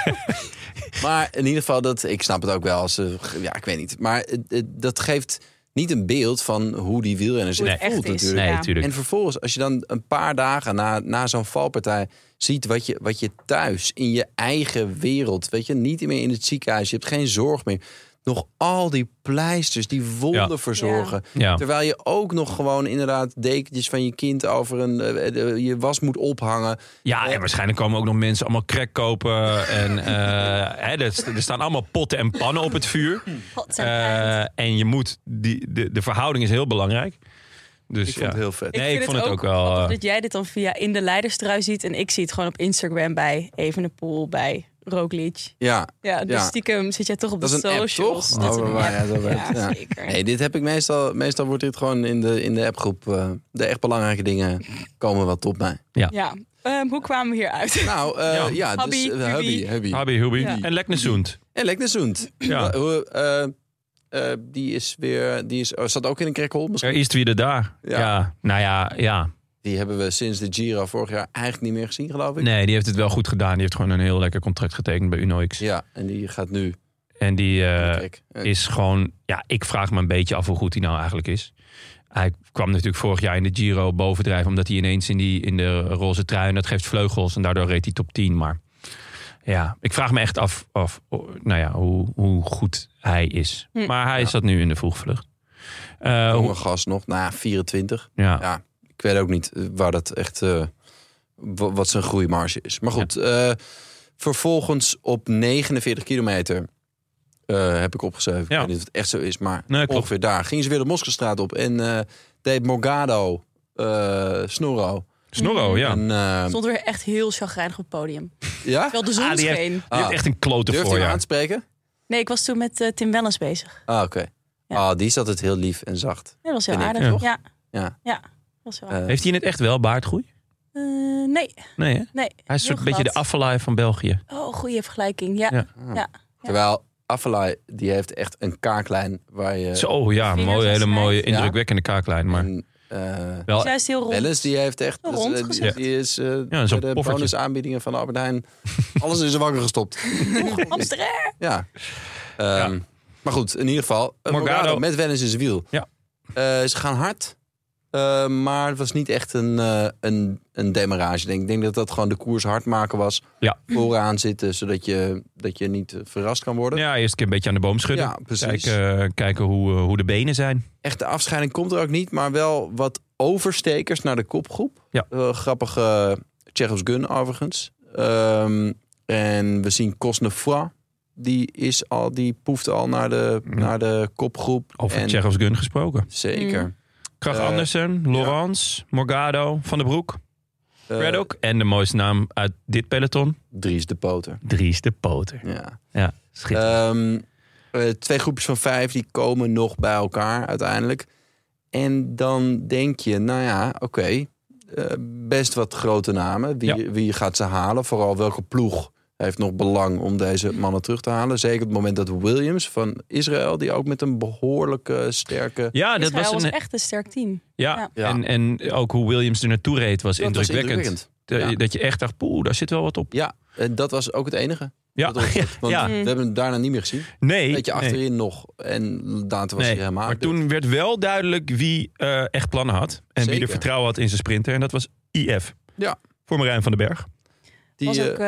Maar in ieder geval, dat, ik snap het ook wel. Als, ze- ja, ik weet niet. Maar het- het- dat geeft niet een beeld van hoe die wielrenner zich Hoe het voelt echt is. natuurlijk. nee, Ja. natuurlijk. En vervolgens, als je dan een paar dagen na, na zo'n valpartij ziet wat je, wat je thuis in je eigen wereld, weet je, niet meer in het ziekenhuis, je hebt geen zorg meer. Nog al die pleisters, die wonden Ja. verzorgen. Ja. Terwijl je ook nog gewoon inderdaad dekentjes van je kind over een, eh, de- je was moet ophangen. Ja, en waarschijnlijk komen ook nog mensen allemaal crack kopen. En eh, hè, er, st- er staan allemaal potten en pannen op het vuur. God, en Eh, en je moet, die, de, de verhouding is heel belangrijk. Dus Ik vond ja. het heel vet. Nee, ik vind vond het ook wel, grappig eh, dat jij dit dan via in de leiderstrui ziet en ik zie het gewoon op Instagram bij Evenepoel, bij Roglic. Ja, Ja, dus Ja. stiekem zit jij toch op dat de is een app, socials. toch? Dat is Oh, een waar- ja, app. dat weet ik, Ja, ja. zeker. Nee, dit heb ik meestal. Meestal wordt dit gewoon in de, in de appgroep. eh, de echt belangrijke dingen komen wel tot mij. Ja, Ehm, hoe kwamen we hier uit? Nou, eh, Ja. ja, dus Hubby, eh, hubby, hubby. hubby. Habi, Hubi. Ja. En Leknesund. En Leknesund. Ja. Uh, uh, die is weer, die is, oh, zat ook in een krekhol misschien. Er is weer daar. Ja. Ja. Nou ja, ja. Die hebben we sinds de Giro vorig jaar eigenlijk niet meer gezien, geloof ik. Nee, die heeft het wel goed gedaan. Die heeft gewoon een heel lekker contract getekend bij Uno X. Ja, en die gaat nu. En die eh, Kijk, eh, is gewoon... Ja, ik vraag me een beetje af hoe goed hij nou eigenlijk is. Hij kwam natuurlijk vorig jaar in de Giro bovendrijven, omdat hij ineens in, die, in de roze trui, en dat geeft vleugels, en daardoor reed hij top tien. Maar ja, ik vraag me echt af, af nou ja, hoe, hoe goed hij is. Hm. Maar hij Ja. zat nu in de vroegvlucht. Uh, jonge gast nog, na vierentwintig. ja. Ja, ik weet ook niet waar dat echt, uh, w- wat zijn groeimarge is. Maar goed, ja. uh, vervolgens op negenenveertig kilometer uh, heb ik opgeschreven. Ja. Ik weet niet of het echt zo is, maar Nee, klopt. ongeveer daar. Gingen ze weer de Moskestraat op en uh, deed Morgado, uh, Snorro. Snorro, ja. En, uh, Stond weer echt heel chagrijnig op het podium. ja? Terwijl de zon Ah, die heeft- scheen. Die Ah. heeft echt een klote Durft hij hem voorjaar. aan te spreken? Nee, ik was toen met uh, Tim Wellens bezig. Ah, oké. Okay. Ja. Ah, die is altijd heel lief en zacht. Ja, dat was heel Vind ik, aardig. toch? Ja, Ja. ja, dat was heel Uh, aardig. Heeft hij in het echt wel baardgroei? Uh, nee, Nee, hè? nee. Hij is een heel soort beetje de glad. Affelay van België. Oh, goede vergelijking. Ja, Ja. ja. ja. Terwijl Affelay, die heeft echt een kaaklijn waar je... Zo, ja, Vingers mooie, hele als mooie, snijdt. indrukwekkende kaaklijn. Maar En, uh, wel, Dus hij is heel rond. Wellens, die heeft echt... Rond dus, uh, die, gezet. die is uh, Ja, zo'n bij de poffertje. bonusaanbiedingen van Albert Heijn... alles in zijn wakker gestopt. Amsterdam. Ja. Um, Maar goed, in ieder geval. Uh, Morgado. Morgado met Wellens in zijn wiel. Ja. Uh, ze gaan hard. Uh, maar het was niet echt een, uh, een, een demarrage. Denk. Ik denk dat dat gewoon de koers hard maken was. Ja. Vooraan zitten, zodat je, dat je niet verrast kan worden. ja, eerst een keer een beetje aan de boom schudden. Ja, precies. Kijken, uh, kijken hoe, uh, hoe de benen zijn. Echte afscheiding komt er ook niet, maar wel wat overstekers naar de kopgroep. Ja. Uh, grappige Tsjechos Gun overigens. Um, en we zien Cosnefroid. Die, is al, die poeft al naar de, Ja. naar de kopgroep. Over En- Tsjechos Gun gesproken. Zeker. Mm. Krach Uh, Andersen, Laurens, Morgado, Van der Broek, Uh, Red ook. En de mooiste naam uit dit peloton, Dries de Poter. Dries de Poter. Ja. Ja, schitterend. Um, uh, twee groepjes van vijf die komen nog bij elkaar uiteindelijk. En dan denk je, nou ja, oké. Okay, uh, best wat grote namen. Wie, Ja. wie gaat ze halen? Vooral welke ploeg heeft nog belang om deze mannen terug te halen? Zeker op het moment dat Williams van Israël, die ook met een behoorlijke sterke... ja, dat Israël was was een... echt een sterk team. Ja, Ja. En, en ook hoe Williams er naartoe reed was Dat was indrukwekkend. indrukwekkend. Dat- Ja. Dat je echt dacht, poeh, daar zit wel wat op. Ja, en dat was ook het enige. Ja, Dat was- want ja. we hebben hem daarna niet meer gezien. nee. Beetje nee. achterin nog. En later was Nee, hij helemaal... maar toen werd wel duidelijk wie uh, echt plannen had. En wie Zeker. er vertrouwen had in zijn sprinter. En dat was I F. Ja. Voor Marijn van den Berg. Die, was uh, ook,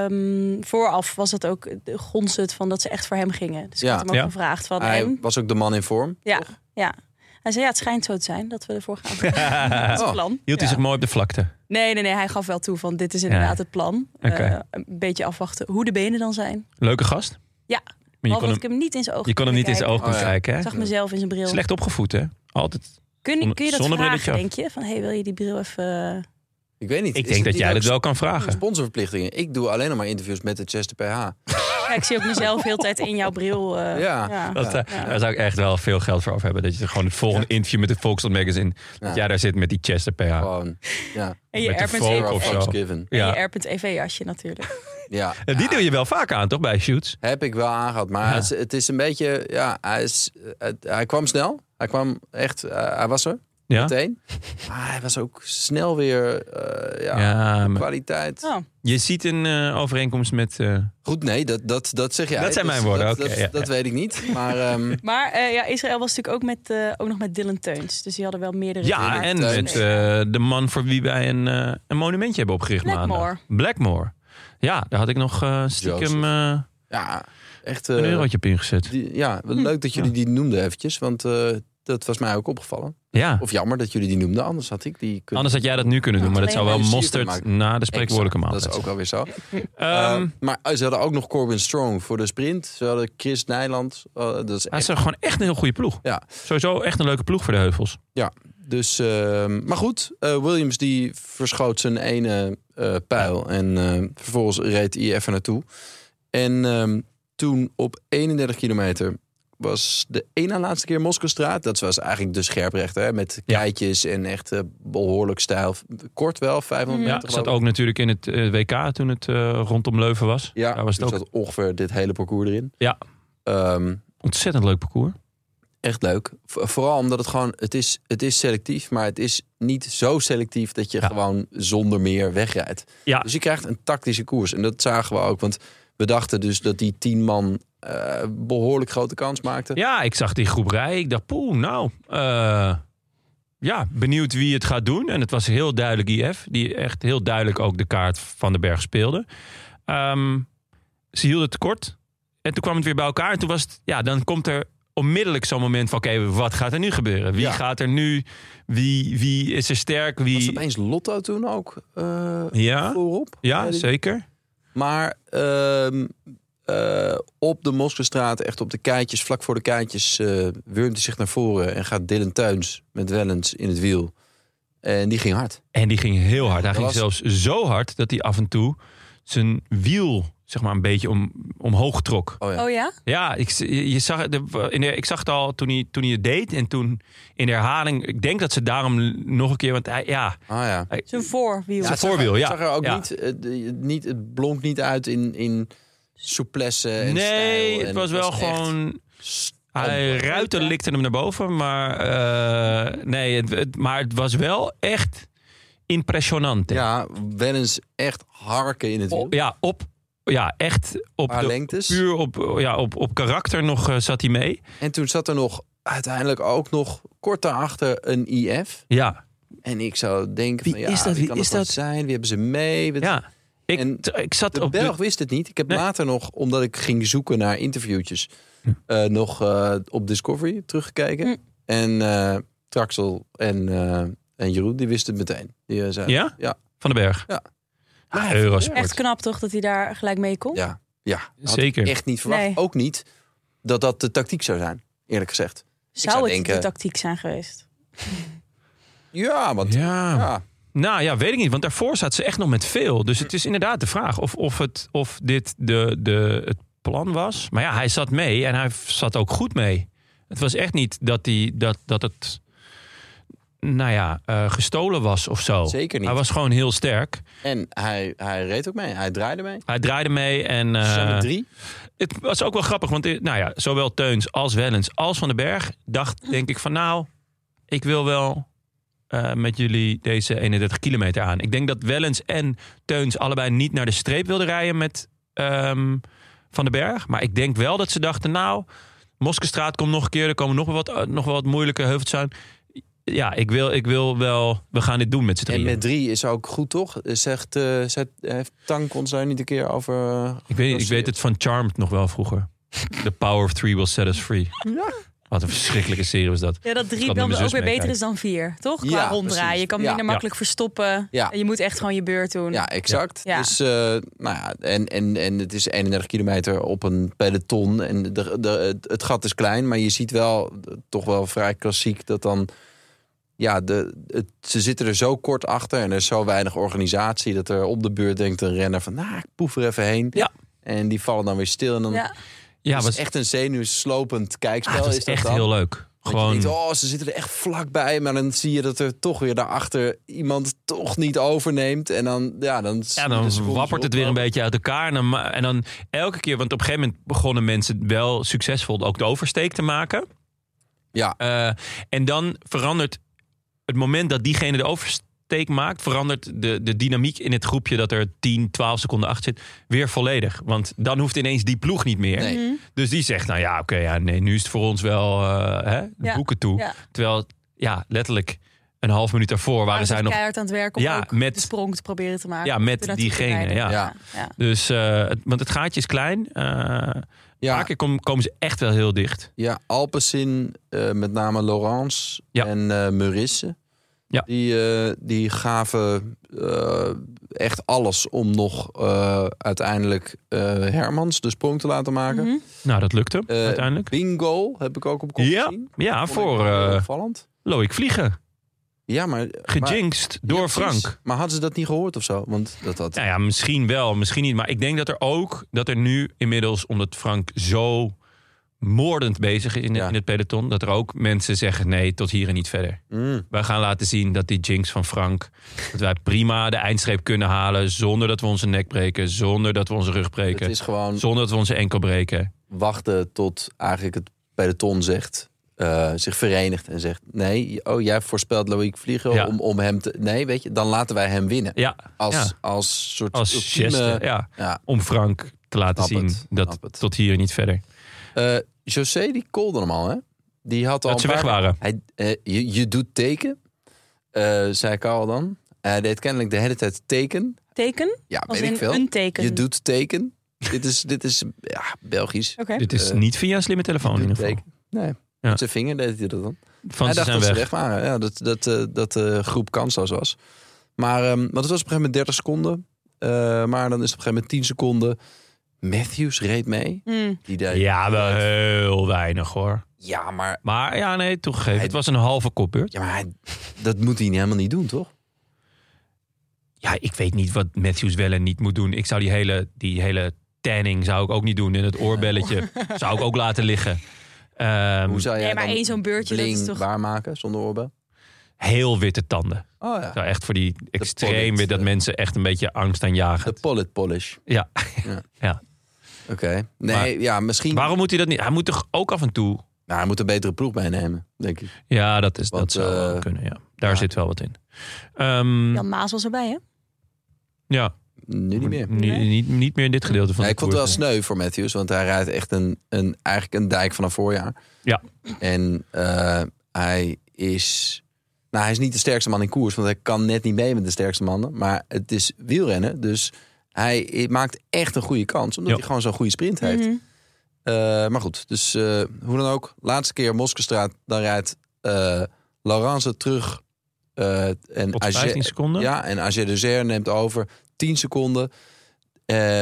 um, vooraf was het ook de gons het van dat ze echt voor hem gingen. Dus ik Ja. had hem ook Ja. gevraagd van hij en? was ook de man in vorm. Ja, ja. Hij zei ja, het schijnt zo te zijn dat we ervoor gaan. Dat is het plan. Hield hij Ja. zich mooi op de vlakte. Nee, nee, nee. Hij gaf wel toe van dit is inderdaad Ja. het plan. Oké. Uh, een beetje afwachten hoe de benen dan zijn. Leuke gast. Ja. Maar je Behalve kon dat ik hem, hem niet in zijn ogen je kon hem kon niet in zijn ogen kijken. kon Oh, ja. kijken. Hè? Ik zag mezelf in zijn bril. Slecht opgevoed, hè? Altijd. Kun, Zon- kun je dat zonnebrilletje vragen, af. denk je? Van, hey, wil je die bril even... Ik weet niet. Ik Is denk het dat niet jij ook dat wel kan vragen. Sponsorverplichtingen. Ik doe alleen nog maar interviews met de Chester P H. Ja, ik zie ook mezelf heel de tijd in jouw bril. Uh, Ja. ja. Dat, uh, Ja. Daar zou ik echt wel veel geld voor over hebben. Dat je gewoon het volgende interview met het Volkskrant Magazine... Ja. dat jij daar zit met die Chester P H. Gewoon, ja. En je Met de R.E V folk of Fucks zo. given. Ja. en je R E V-jasje natuurlijk. Ja. En die doe je wel vaak aan, toch, bij shoots? Heb ik wel aangehad. Maar Ja. het, is, het is een beetje... Ja, hij, is, het, hij kwam snel. Hij kwam echt... Uh, hij was er. Ja? Meteen. Maar hij was ook snel weer... Uh, ja, Ja, maar kwaliteit. Oh. je ziet een uh, overeenkomst met... Uh... Goed, nee, dat, dat, dat zeg jij. Dat zijn Dus mijn woorden, dat, oké, dat, ja. dat weet ik niet. Maar um, Maar uh, ja, Israël was natuurlijk ook, met, uh, ook nog met Dylan Teuns. Dus die hadden wel meerdere... Ja, dingen. en Teuns. met uh, de man voor wie wij een, uh, een monumentje hebben opgericht Blackmore. maandag. Blackmore. Ja, daar had ik nog uh, stiekem uh, ja, echt... Uh, een eurotje op ingezet. die, ja, wat leuk dat jullie die noemden eventjes. Want uh, dat was mij ook opgevallen. Ja. Of jammer dat jullie die noemden. Anders had ik die kunnen... Anders had jij dat nu kunnen doen, maar dat zou wel Alleen maar mosterd maken. na de spreekwoordelijke Exact, maaltijd. dat is ook alweer zo. Um, Uh, maar ze hadden ook nog Corbin Strong voor de sprint. Ze hadden Chris Nijland. Uh, dat is Hij is echt, gewoon echt een heel goede ploeg. ja, Sowieso echt een leuke ploeg voor de heuvels. ja, dus... Uh, maar goed, uh, Williams die verschoot zijn ene uh, pijl. En uh, vervolgens reed hij even naartoe. En um, toen op eenendertig kilometer... was de één na laatste keer Moscoustraat. Dat was eigenlijk de scherprechter, hè, met keitjes en echt uh, behoorlijk stijl. Kort wel, vijfhonderd Ja, meter. zat geloof ik. ook natuurlijk in het uh, W K toen het uh, rondom Leuven was. Ja, Daar was het dus ook zat ongeveer dit hele parcours erin. Ja. Um, ontzettend leuk parcours. Echt leuk. V- vooral omdat het gewoon, het is, het is selectief, maar het is niet zo selectief dat je Ja. gewoon zonder meer wegrijdt. Ja. Dus je krijgt een tactische koers. En dat zagen we ook, want we dachten dus dat die tien man uh, behoorlijk grote kans maakten. Ja, ik zag die groep rijden. Ik dacht, poeh, nou... Uh, ja, benieuwd wie het gaat doen. En het was heel duidelijk I F. Die echt heel duidelijk ook de kaart van de berg speelde. Um, ze hielden het kort. En toen kwam het weer bij elkaar. En toen was het... Ja, dan komt er onmiddellijk zo'n moment van... Oké, okay, wat gaat er nu gebeuren? Wie Ja. gaat er nu? Wie, wie is er sterk? Wie... Was het opeens Lotto toen ook uh, Ja, voorop? ja Weet ik. zeker. Maar uh, uh, op de Moscoustraat, echt op de keitjes, vlak voor de keitjes, uh, wurmt hij zich naar voren en gaat Dylan Teuns met Wellens in het wiel. En die ging hard. En die ging heel hard. Hij Dat ging was- zelfs zo hard dat hij af en toe zijn wiel zeg maar een beetje om, omhoog trok. Oh ja. Oh ja? Ja, ik, je, je zag, de, in de, ik zag het al toen hij, toen hij het deed. En toen in de herhaling, ik denk dat ze daarom nog een keer... Want hij, ja, Ah ja. hij, Zijn voorwiel. Ja, het zag voorwiel, er, ja. Het zag er ook Ja. niet, uh, de- niet, het blonk niet uit in, in souplesse en nee, stijl. het En was wel echt gewoon... st- Hij ruiten likte hem naar boven, maar uh, nee, het, het, maar het was wel echt impressionant. Ja, Wellens echt harken in het wiel. O, ja, op, ja, echt op Paar de, lengtes. puur op, ja, op, op karakter nog uh, zat hij mee. En toen zat er nog uiteindelijk ook nog kort daarachter een I F. Ja, En ik zou denken Wie van ja, is dat? wie Wie kan is dat, dat? zijn? Wie hebben ze mee? Wat- ja. Ik, En t- ik zat De op Belg de, wist het niet. Ik heb Nee. later nog, omdat ik ging zoeken naar interviewtjes, uh, nog uh, op Discovery teruggekeken. Hm. En uh, Traxel en, uh, en Jeroen, die wisten het meteen. Die uh, zeiden, Ja? Ja. Van den Berg. Ja. Ah, Eurosport. Echt knap toch dat hij daar gelijk mee kon? Ja, ja. Had Zeker. ik echt niet verwacht. Nee. Ook niet dat dat de tactiek zou zijn, eerlijk gezegd. Zou, zou het denken- de tactiek zijn geweest? Ja, want Ja. ja. Nou ja, weet ik niet. Want daarvoor zat ze echt nog met veel. Dus het is inderdaad de vraag of, of, het, of dit de, de, het plan was. Maar ja, hij zat mee en hij zat ook goed mee. Het was echt niet dat, hij, dat, dat het nou ja, uh, gestolen was of zo. Zeker niet. Hij was gewoon heel sterk. En hij, hij reed ook mee. Hij draaide mee. Hij draaide mee en Ze zijn uh, met drie. het was ook wel grappig. Want uh, nou ja, zowel Teuns als Wellens als Van den Berg dacht denk ik van nou, ik wil wel uh, met jullie deze eenendertig kilometer aan. Ik denk dat Wellens en Teuns allebei niet naar de streep wilden rijden met um, Van den Berg. Maar ik denk wel dat ze dachten nou, Moskestraat komt nog een keer. Er komen nog wel wat, uh, nog wel wat moeilijke heuvels aan. Ja, ik wil, ik wil wel... We gaan dit doen met z'n En drieën. met drie is ook goed, toch? Zegt, uh, zegt heeft Tank ons daar niet een keer over... Uh, Ik weet, ik weet het van Charmed nog wel vroeger. The power of three will set us free. Ja. Wat een verschrikkelijke serie was dat. Ja, dat drie Gaat dan met mijn ook zus weer beter meekijken. is dan vier, toch? Qua Ja, ronddraaien. precies. Je kan Ja. minder Ja. makkelijk verstoppen. Ja. Je moet echt gewoon je beurt doen. Ja, exact. Ja. Dus, uh, nou ja, en, en, en het is eenendertig kilometer op een peloton. En de, de, het gat is klein, maar je ziet wel, toch wel vrij klassiek, dat dan... Ja, de, het, ze zitten er zo kort achter en er is zo weinig organisatie... dat er op de beurt denkt een renner van, nou, ik poef er even heen. Ja. En die vallen dan weer stil. En dan Ja. Ja, is was echt een zenuwslopend kijkspel. ah, dat is is dat echt dan? heel leuk. Want je Gewoon, denkt, oh, ze zitten er echt vlakbij. Maar dan zie je dat er toch weer daarachter iemand toch niet overneemt. En dan, ja, dan, ja, dan wappert het weer een beetje uit elkaar. En dan, en dan elke keer, want op een gegeven moment begonnen mensen wel succesvol ook de oversteek te maken. Ja, Uh, en dan verandert het moment dat diegene de oversteek maakt, verandert de, de dynamiek in het groepje dat er tien, twaalf seconden achter zit, weer volledig. Want dan hoeft ineens die ploeg niet meer. Nee. Dus die zegt, nou ja, oké, okay, ja, nee, nu is het voor ons wel uh, hè, Ja. boeken toe. Ja. Terwijl, ja, letterlijk een half minuut daarvoor waren zij nog... keihard aan het werk om Ja, ook met- de sprong te proberen te maken. Ja, om met er naartoe te diegene, rijden. ja. Ja. Ja. Dus, uh, het, want het gaatje is klein. Uh, Een ja. paar keer kom, komen ze echt wel heel dicht. Ja, Alpecin, uh, met name Laurence Ja. en uh, Meurisse. Ja. Die, uh, die gaven uh, echt alles om nog uh, uiteindelijk uh, Hermans de sprong te laten maken. Mhm. Nou, dat lukte Uh, uiteindelijk. Bingo heb ik ook op kop Ja, gezien. ja Vond voor ik heel uh, opvallend. Loïc Vliegen. Ja, maar... Gejinxed maar, door ja, precies. Frank. Maar hadden ze dat niet gehoord of zo? Want dat had... Nou ja, misschien wel, misschien niet. Maar ik denk dat er ook, dat er nu inmiddels, omdat Frank zo moordend bezig is in, Ja. in het peloton, dat er ook mensen zeggen, nee, tot hier en niet verder. Mm. Wij gaan laten zien dat die jinx van Frank, dat wij prima de eindstreep kunnen halen, zonder dat we onze nek breken, zonder dat we onze rug breken, Het is gewoon zonder dat we onze enkel breken. wachten tot eigenlijk het peloton zegt... Uh, zich verenigt en zegt... nee, oh, jij voorspelt Loïc Vliegen Ja. om, om hem te... Nee, weet je, dan laten wij hem winnen. Ja, Als, ja. als soort als ultieme... geste, ja. ja. Om Frank te laten Snap zien het, dat snap het. tot hier en niet verder. Uh, José, die kolde hem al, hè? Die had al Dat ze een weg paar- waren. Hij, uh, je, je doet teken, uh, zei Karel dan. Hij deed kennelijk de hele tijd teken. Teken? Ja, Als weet in ik veel. een teken. Je doet teken. dit is, dit is ja, Belgisch. Oké. Dit is Uh, niet via een slimme telefoon in Doet ieder geval. teken. Nee, Ja. met zijn vinger deed hij dat dan. Van Hij ze dacht zijn dat weg. ze weg waren. Ja, dat dat, uh, dat de groep kansloos was. Maar um, want het was op een gegeven moment dertig seconden. Uh, maar dan is het op een gegeven moment tien seconden. Matthews reed mee. Hmm. Die deed, Ja, wel heel weinig hoor. ja, maar, Maar ja, nee, toegegeven. Hij- Het was een halve kopbeurt. ja, maar hij, dat moet hij helemaal niet doen, toch? Ja, ik weet niet wat Matthews wel en niet moet doen. Ik zou die hele, die hele tanning zou ik ook niet doen. En het oorbelletje zou ik ook laten liggen. Ehm, Hoe zou jij Nee, maar dan één zo'n beurtje, dat is bling toch- waarmaken zonder oorbel? heel witte tanden. Oh ja. Zou echt voor die extreem polit, wit dat eh. mensen echt een beetje angst aanjagen. De pollet polish. Ja. Ja. ja. Oké. Nee, Maar- ja, misschien... Waarom moet hij dat niet? Hij moet toch ook af en toe... Nou, hij moet een betere ploeg meenemen, denk ik. Ja, dat, is, Want, dat zou wel eh, kunnen, ja. Daar ja. zit wel wat in. Ehm, Jan Maas was erbij, hè? ja, Nu niet meer. Ni- Nee? niet, niet meer in dit gedeelte van Nee, de ik vond het wel koers. sneu voor Matthews, want hij rijdt echt een, een, eigenlijk een dijk van een voorjaar. Ja. En uh, hij is... Nou, hij is niet de sterkste man in koers, want hij kan net niet mee met de sterkste mannen. Maar het is wielrennen, dus hij maakt echt een goede kans, omdat Ja. hij gewoon zo'n goede sprint heeft. Mhm. Uh, maar goed, dus uh, hoe dan ook. Laatste keer Moskestraat, dan rijdt uh, Laurence terug. Uh, en Tot Ager- vijftien seconden. Ja, en Ager de Zer neemt over. tien seconden. Uh,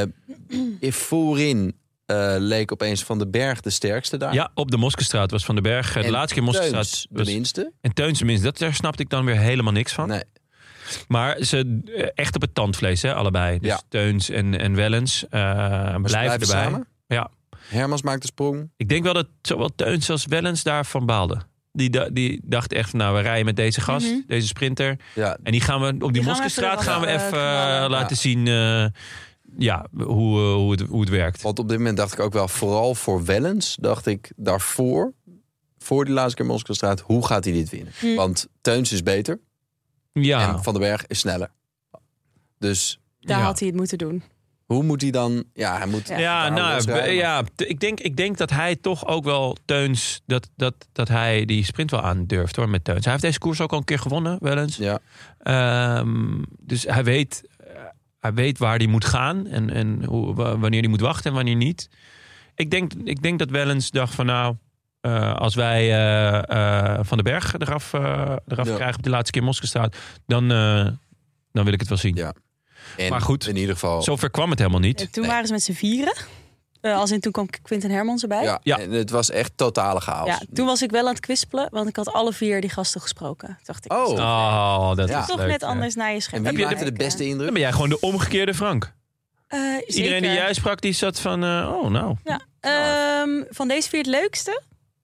voorin uh, leek opeens Van den Berg de sterkste daar. Ja, op de Moskestraat was Van den Berg. De En laatste keer Moskestraat Teuns was... de minste. En Teuns tenminste, dat, daar snapte ik dan weer helemaal niks van. Nee. Maar ze eh, echt op het tandvlees, hè, allebei. Dus Ja. Teuns en, en Wellens uh, blijven, blijven erbij. samen? Ja. Hermans maakt de sprong. Ik denk wel dat zowel Teuns als Wellens daarvan baalden. Die, da- die dacht echt van, nou, we rijden met deze gast, Mhm. deze sprinter. Ja, En die gaan we op die, Die gaan we Moskestraat even gaan we eraf, even eh, uh, knallen. laten Ja. zien uh, ja, hoe, uh, hoe, het, hoe het werkt. want op dit moment dacht ik ook wel, vooral voor Wellens, dacht ik daarvoor, voor die laatste keer Moskestraat, hoe gaat hij dit winnen? Hm. Want Teuns is beter Ja, en Van den Berg is sneller. Dus Daar Ja. had hij het moeten doen. hoe moet hij dan... Ja, hij moet... Ja. ja, daar nou, los b- rijden. ja t- ik, denk, ik denk dat hij toch ook wel Teuns, dat, dat, dat hij die sprint wel aandurft hoor, met Teuns. Hij heeft deze koers ook al een keer gewonnen, wel eens. Ja. Ehm, dus hij weet, uh, hij weet waar hij moet gaan en, en hoe, wa- wanneer hij moet wachten en wanneer niet. Ik denk, ik denk dat Wellens dacht van nou, uh, als wij uh, uh, Van den Berg eraf, uh, eraf Ja. krijgen op de laatste keer Moskestraat, dan, uh, dan wil ik het wel zien. Ja. En Maar goed, in ieder geval... Zover kwam het helemaal niet. En toen Nee. waren ze met z'n vieren. Uh, als in toen kwam Quinten Hermans erbij. Ja, Ja. En het was echt totale chaos. Ja, toen was ik wel aan het kwispelen, want ik had alle vier die gasten gesproken. Toen dacht ik, Oh. Oh, dat Ja. is toch leuk, net ja. anders naar je scherm. En wie Heb je maakte de kijken. beste Dan indruk? ben jij gewoon de omgekeerde Frank. Uh, Iedereen die jij sprak, die zat van... Uh, oh, nou. Ja. Um, van deze vier het leukste?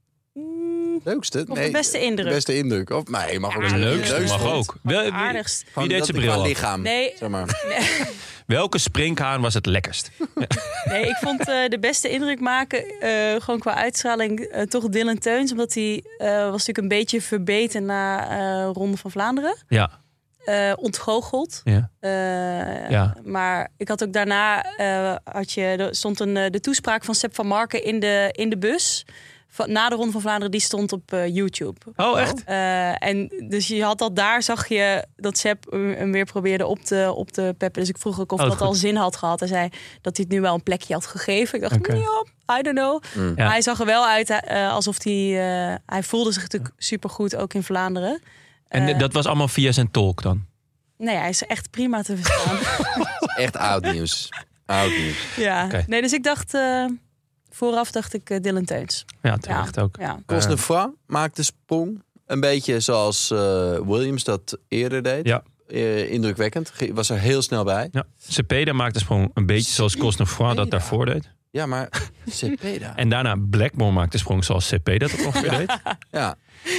Mm, leukste? Of nee, de beste indruk? De beste indruk. Of nee, mag ook ja, de leukste, leukste mag ook. Wel, aardigst. Wie deed zijn bril lichaam? Nee. Zeg maar. Nee. Welke sprinkhaan was het lekkerst? Nee, ik vond uh, de beste indruk maken, uh, gewoon qua uitstraling, uh, toch Dylan Teuns. Omdat hij uh, was natuurlijk een beetje verbeten na uh, Ronde van Vlaanderen. Ja. Uh, ontgoocheld. Ja. Uh, ja. Maar ik had ook daarna, uh, had je, er stond een, de toespraak van Sepp van Marken in de, in de bus. Van, na de Ronde van Vlaanderen, die stond op uh, YouTube. Oh, echt? Uh, en dus je had al daar, zag je dat Sepp hem weer probeerde op te, op te peppen. Dus ik vroeg ook of oh, dat goed. al zin had gehad. Hij zei dat hij het nu wel een plekje had gegeven. Ik dacht, okay. ja, I don't know. Mm. Maar ja. hij zag er wel uit uh, alsof hij... Uh, hij voelde zich natuurlijk supergoed, ook in Vlaanderen. En uh, dat was allemaal via zijn tolk dan? Nee, hij is echt prima te verstaan. Echt oud nieuws. Oud nieuws. Ja, okay. Nee, dus ik dacht... Uh, Vooraf dacht ik uh, Dylan Teuns. Ja, terecht ja. ook. Ja. Cosnefroid maakt de sprong. Een beetje zoals uh, Williams dat eerder deed. Ja. Uh, indrukwekkend. Was er heel snel bij. Ja. Cepeda maakt de sprong een beetje zoals Cosnefroid dat daarvoor deed. Ja, maar Cepeda. En daarna Blackmore maakt de sprong zoals Cepeda dat ongeveer deed. Ja.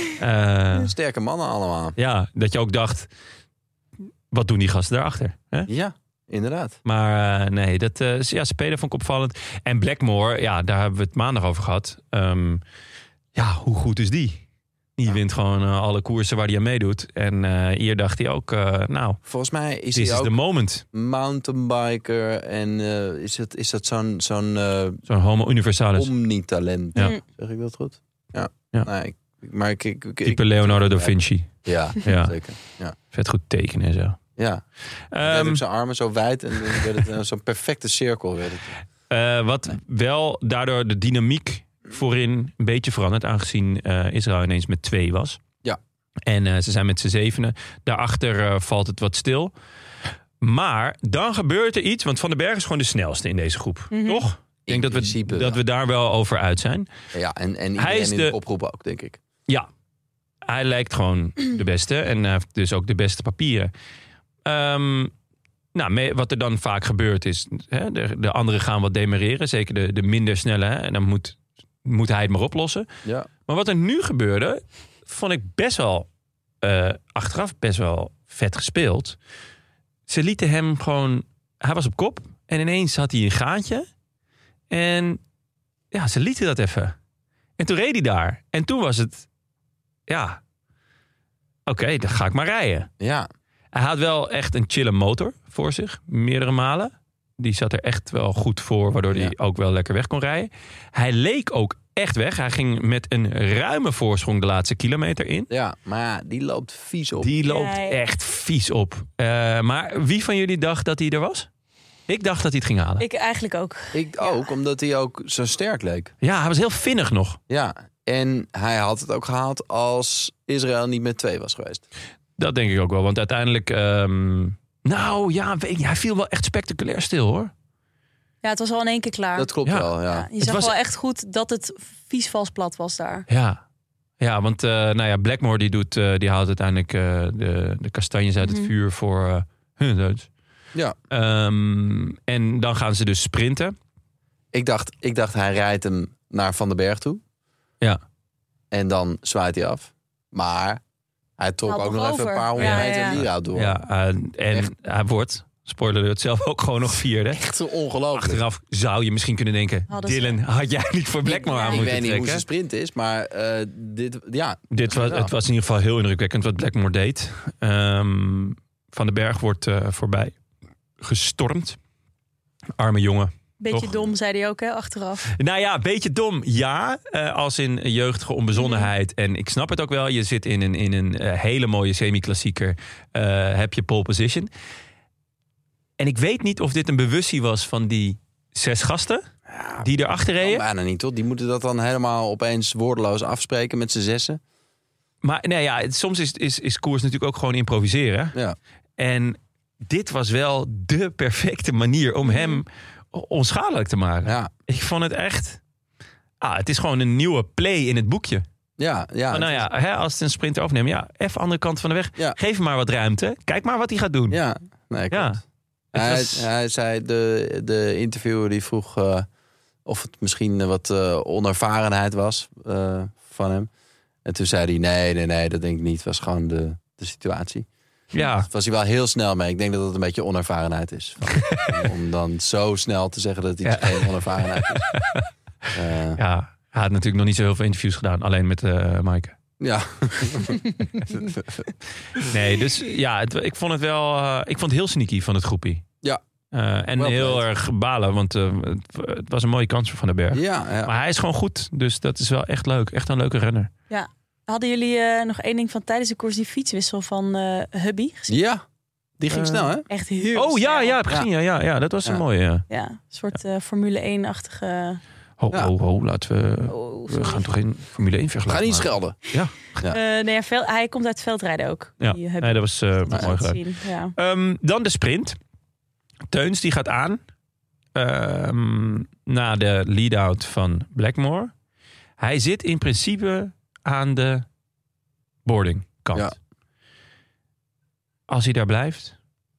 Uh, Sterke mannen allemaal. Ja, dat je ook dacht, wat doen die gasten daarachter? Hè? Ja. Inderdaad. Maar uh, nee, dat, uh, ja, Cepeda vond ik opvallend. En Blackmore, ja, daar hebben we het maandag over gehad. Um, ja, hoe goed is die? Die ja. wint gewoon uh, alle koersen waar hij aan meedoet. En uh, hier dacht hij ook, uh, nou... Volgens mij is hij ook the moment. Mountainbiker. En uh, is, het, is dat zo'n... Zo'n, uh, zo'n homo universalis. Omnitalent. Ja. Zeg ik dat goed? Ja. ja. Nee, maar ik, ik, ik, Type Leonardo da Vinci. Ja, ja. zeker. Ja. Vet goed tekenen en zo. Ja, um, op zijn armen zo wijd en dan werd het zo'n perfecte cirkel. Werd het. Uh, wat nee. wel daardoor de dynamiek voorin een beetje veranderd, aangezien uh, Israël ineens met twee was. Ja. En uh, ze zijn met z'n zevenen. Daarachter uh, valt het wat stil. Maar dan gebeurt er iets, want Van den Berg is gewoon de snelste in deze groep, mm-hmm. toch? Ik denk dat, we, dat ja. we daar wel over uit zijn. Ja, en, en iedereen in de, de oproep ook, denk ik. Ja, hij lijkt gewoon de beste en hij uh, heeft dus ook de beste papieren. Um, nou, me, wat er dan vaak gebeurt is... Hè, de, de anderen gaan wat demereren. Zeker de, de minder snelle. Hè, en dan moet, moet hij het maar oplossen. Ja. Maar wat er nu gebeurde... vond ik best wel... Uh, achteraf best wel vet gespeeld. Ze lieten hem gewoon... Hij was op kop. En ineens had hij een gaatje. En ja, ze lieten dat even. En toen reed hij daar. En toen was het... Ja... Oké, okay, dan ga ik maar rijden. Ja. Hij had wel echt een chille motor voor zich, meerdere malen. Die zat er echt wel goed voor, waardoor hij ja. ook wel lekker weg kon rijden. Hij leek ook echt weg. Hij ging met een ruime voorsprong de laatste kilometer in. Ja, maar ja, die loopt vies op. Die loopt ja, ja. echt vies op. Uh, maar wie van jullie dacht dat hij er was? Ik dacht dat hij het ging halen. Ik eigenlijk ook. Ik ook, ja. omdat hij ook zo sterk leek. Ja, hij was heel vinnig nog. Ja, en hij had het ook gehaald als Israël niet met twee was geweest. Dat denk ik ook wel, want uiteindelijk... Um, nou ja, weet je, hij viel wel echt spectaculair stil, hoor. Ja, het was al in één keer klaar. Dat klopt ja. wel, ja. ja je het zag was... wel echt goed dat het vies vals plat was daar. Ja, ja want uh, nou ja, Blackmore die, doet, uh, die haalt uiteindelijk uh, de, de kastanjes uit mm-hmm. het vuur voor uh, hun Duits. Ja. Um, en dan gaan ze dus sprinten. Ik dacht, ik dacht hij rijdt hem naar Van den Berg toe. Ja. En dan zwaait hij af. Maar... Hij trok nou, ook nog over. even een paar honderd ja, meter ja, ja. hieruit door. Ja, uh, en Echt. hij wordt, spoiler alert, zelf ook gewoon nog vierde. Echt ongelooflijk. Achteraf zou je misschien kunnen denken... Hadden Dylan, ze... had jij niet voor Blackmore ja, aan ik moeten trekken? Ik weet niet trekken? hoe zijn sprint is, maar uh, dit, ja. Dit was, het was in ieder geval heel indrukwekkend wat Blackmore deed. Um, Van den Berg wordt uh, voorbij gestormd. Arme jongen. Beetje Toch? dom, zei hij ook, hè, achteraf. Nou ja, beetje dom, ja. Uh, als in jeugdige onbezonnenheid. Mm. En ik snap het ook wel. Je zit in een, in een uh, hele mooie semi-klassieker. Uh, heb je pole position. En ik weet niet of dit een bewustzijn was van die zes gasten. Ja, die erachter reden. Bijna niet, toch? Die moeten dat dan helemaal opeens woordeloos afspreken met z'n zessen. Maar nee, ja, het, soms is, is, is koers natuurlijk ook gewoon improviseren. Ja. En dit was wel de perfecte manier om hem... onschadelijk te maken. Ja. Ik vond het echt... Ah, het is gewoon een nieuwe play in het boekje. Ja, ja. Maar nou ja, hè, als het een sprinter overneemt... ja, even andere kant van de weg. Ja. Geef hem maar wat ruimte. Kijk maar wat hij gaat doen. Ja, nee, ja. Hij, was- hij zei, de, de interviewer die vroeg uh, of het misschien wat uh, onervarenheid was uh, van hem. En toen zei hij, nee, nee, nee, dat denk ik niet. Het was gewoon de, de situatie. Ja. Daar was hij wel heel snel mee. Ik denk dat het een beetje onervarenheid is. Van, om, om dan zo snel te zeggen dat iets Ja. geen onervarenheid is. Uh, Ja, hij had natuurlijk nog niet zo heel veel interviews gedaan. Alleen met uh, Maaike. ja. Nee, dus ja, het, ik vond het wel... Uh, ik vond het heel sneaky van het groepie. Ja. Uh, en Wel heel breed. erg balen, want uh, het, het was een mooie kans voor Van den Berg. Ja, ja. Maar hij is gewoon goed, dus dat is wel echt leuk. Echt een leuke renner. Hadden jullie uh, nog één ding van tijdens de koers die fietswissel van uh, Hubby gezien? ja, die ging Uh, snel, hè? Echt heel Oh ja, snel. ja, heb ik gezien. Ja, ja, ja, dat was een Ja. mooie. Ja. Ja, een soort uh, Formule één-achtige... Ho, Ja. ho, ho, laten we... Oh, We sorry. gaan toch geen Formule één Ga vergelijken niet maken? schelden. Uh, nee, vel- hij komt uit veldrijden ook. Ja, Die Hubby. nee, dat was uh, Dat mooi laat gedaan. zien, ja. Um, dan de sprint. Teuns die gaat aan. Um, na de lead-out van Blackmore. Hij zit in principe aan de boardingkant. Ja. Als hij daar blijft,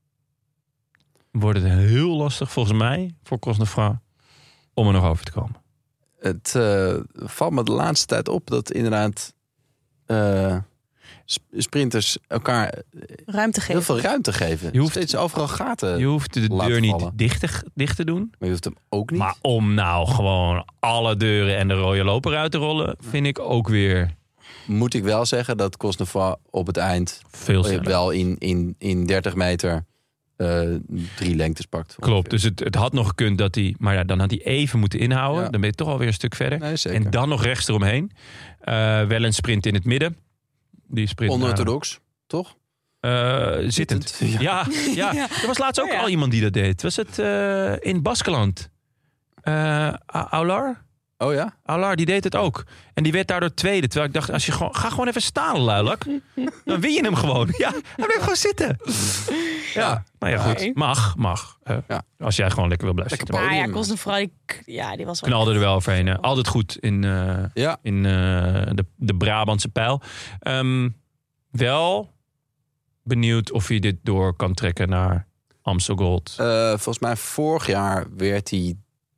wordt het heel lastig volgens mij voor Cosnefroid om er nog over te komen. Het uh, valt me de laatste tijd op dat inderdaad uh, sp- sprinters elkaar Ruimte geven. heel veel ruimte geven. Je hoeft- Steeds overal gaten. Je hoeft de laten deur niet vallen. dicht te, dicht te doen. Maar je hoeft hem ook niet. Maar om nou gewoon alle deuren en de rode loper uit te rollen, vind ik ook weer Moet ik wel zeggen dat Cosnefroid op het eind veel sneller. wel in, in, in dertig meter uh, drie lengtes pakt. Klopt, dus het, het had nog gekund dat hij... Maar ja, dan had hij even moeten inhouden. Ja. Dan ben je toch alweer een stuk verder. Nee, zeker. En dan nog rechts eromheen. Uh, wel een sprint in het midden. Die sprint Onorthodox, toch? Uh, zittend. Zittend, ja. Ja, ja. Er was laatst ook Oh, ja. al iemand die dat deed. Was het uh, in Baskeland? Uh, Aular? Oh ja? Aular, die deed het ook. En die werd daardoor tweede. Terwijl ik dacht, als je gewoon, ga gewoon even staan, luilak. Dan win je hem gewoon. Ja, hij bleef gewoon zitten. Ja, nou ja, goed. Nee. Mag, mag. Uh, Ja. Als jij gewoon lekker wil blijven Lekker zitten. Maar ja, podium. Cosnefroid, die, ja, die was wel... Knalde er wel overheen. Hè. Altijd goed in, uh, Ja. in uh, de, de Brabantse pijl. Um, wel benieuwd of hij dit door kan trekken naar Amstel Gold. Uh, volgens mij vorig jaar werd hij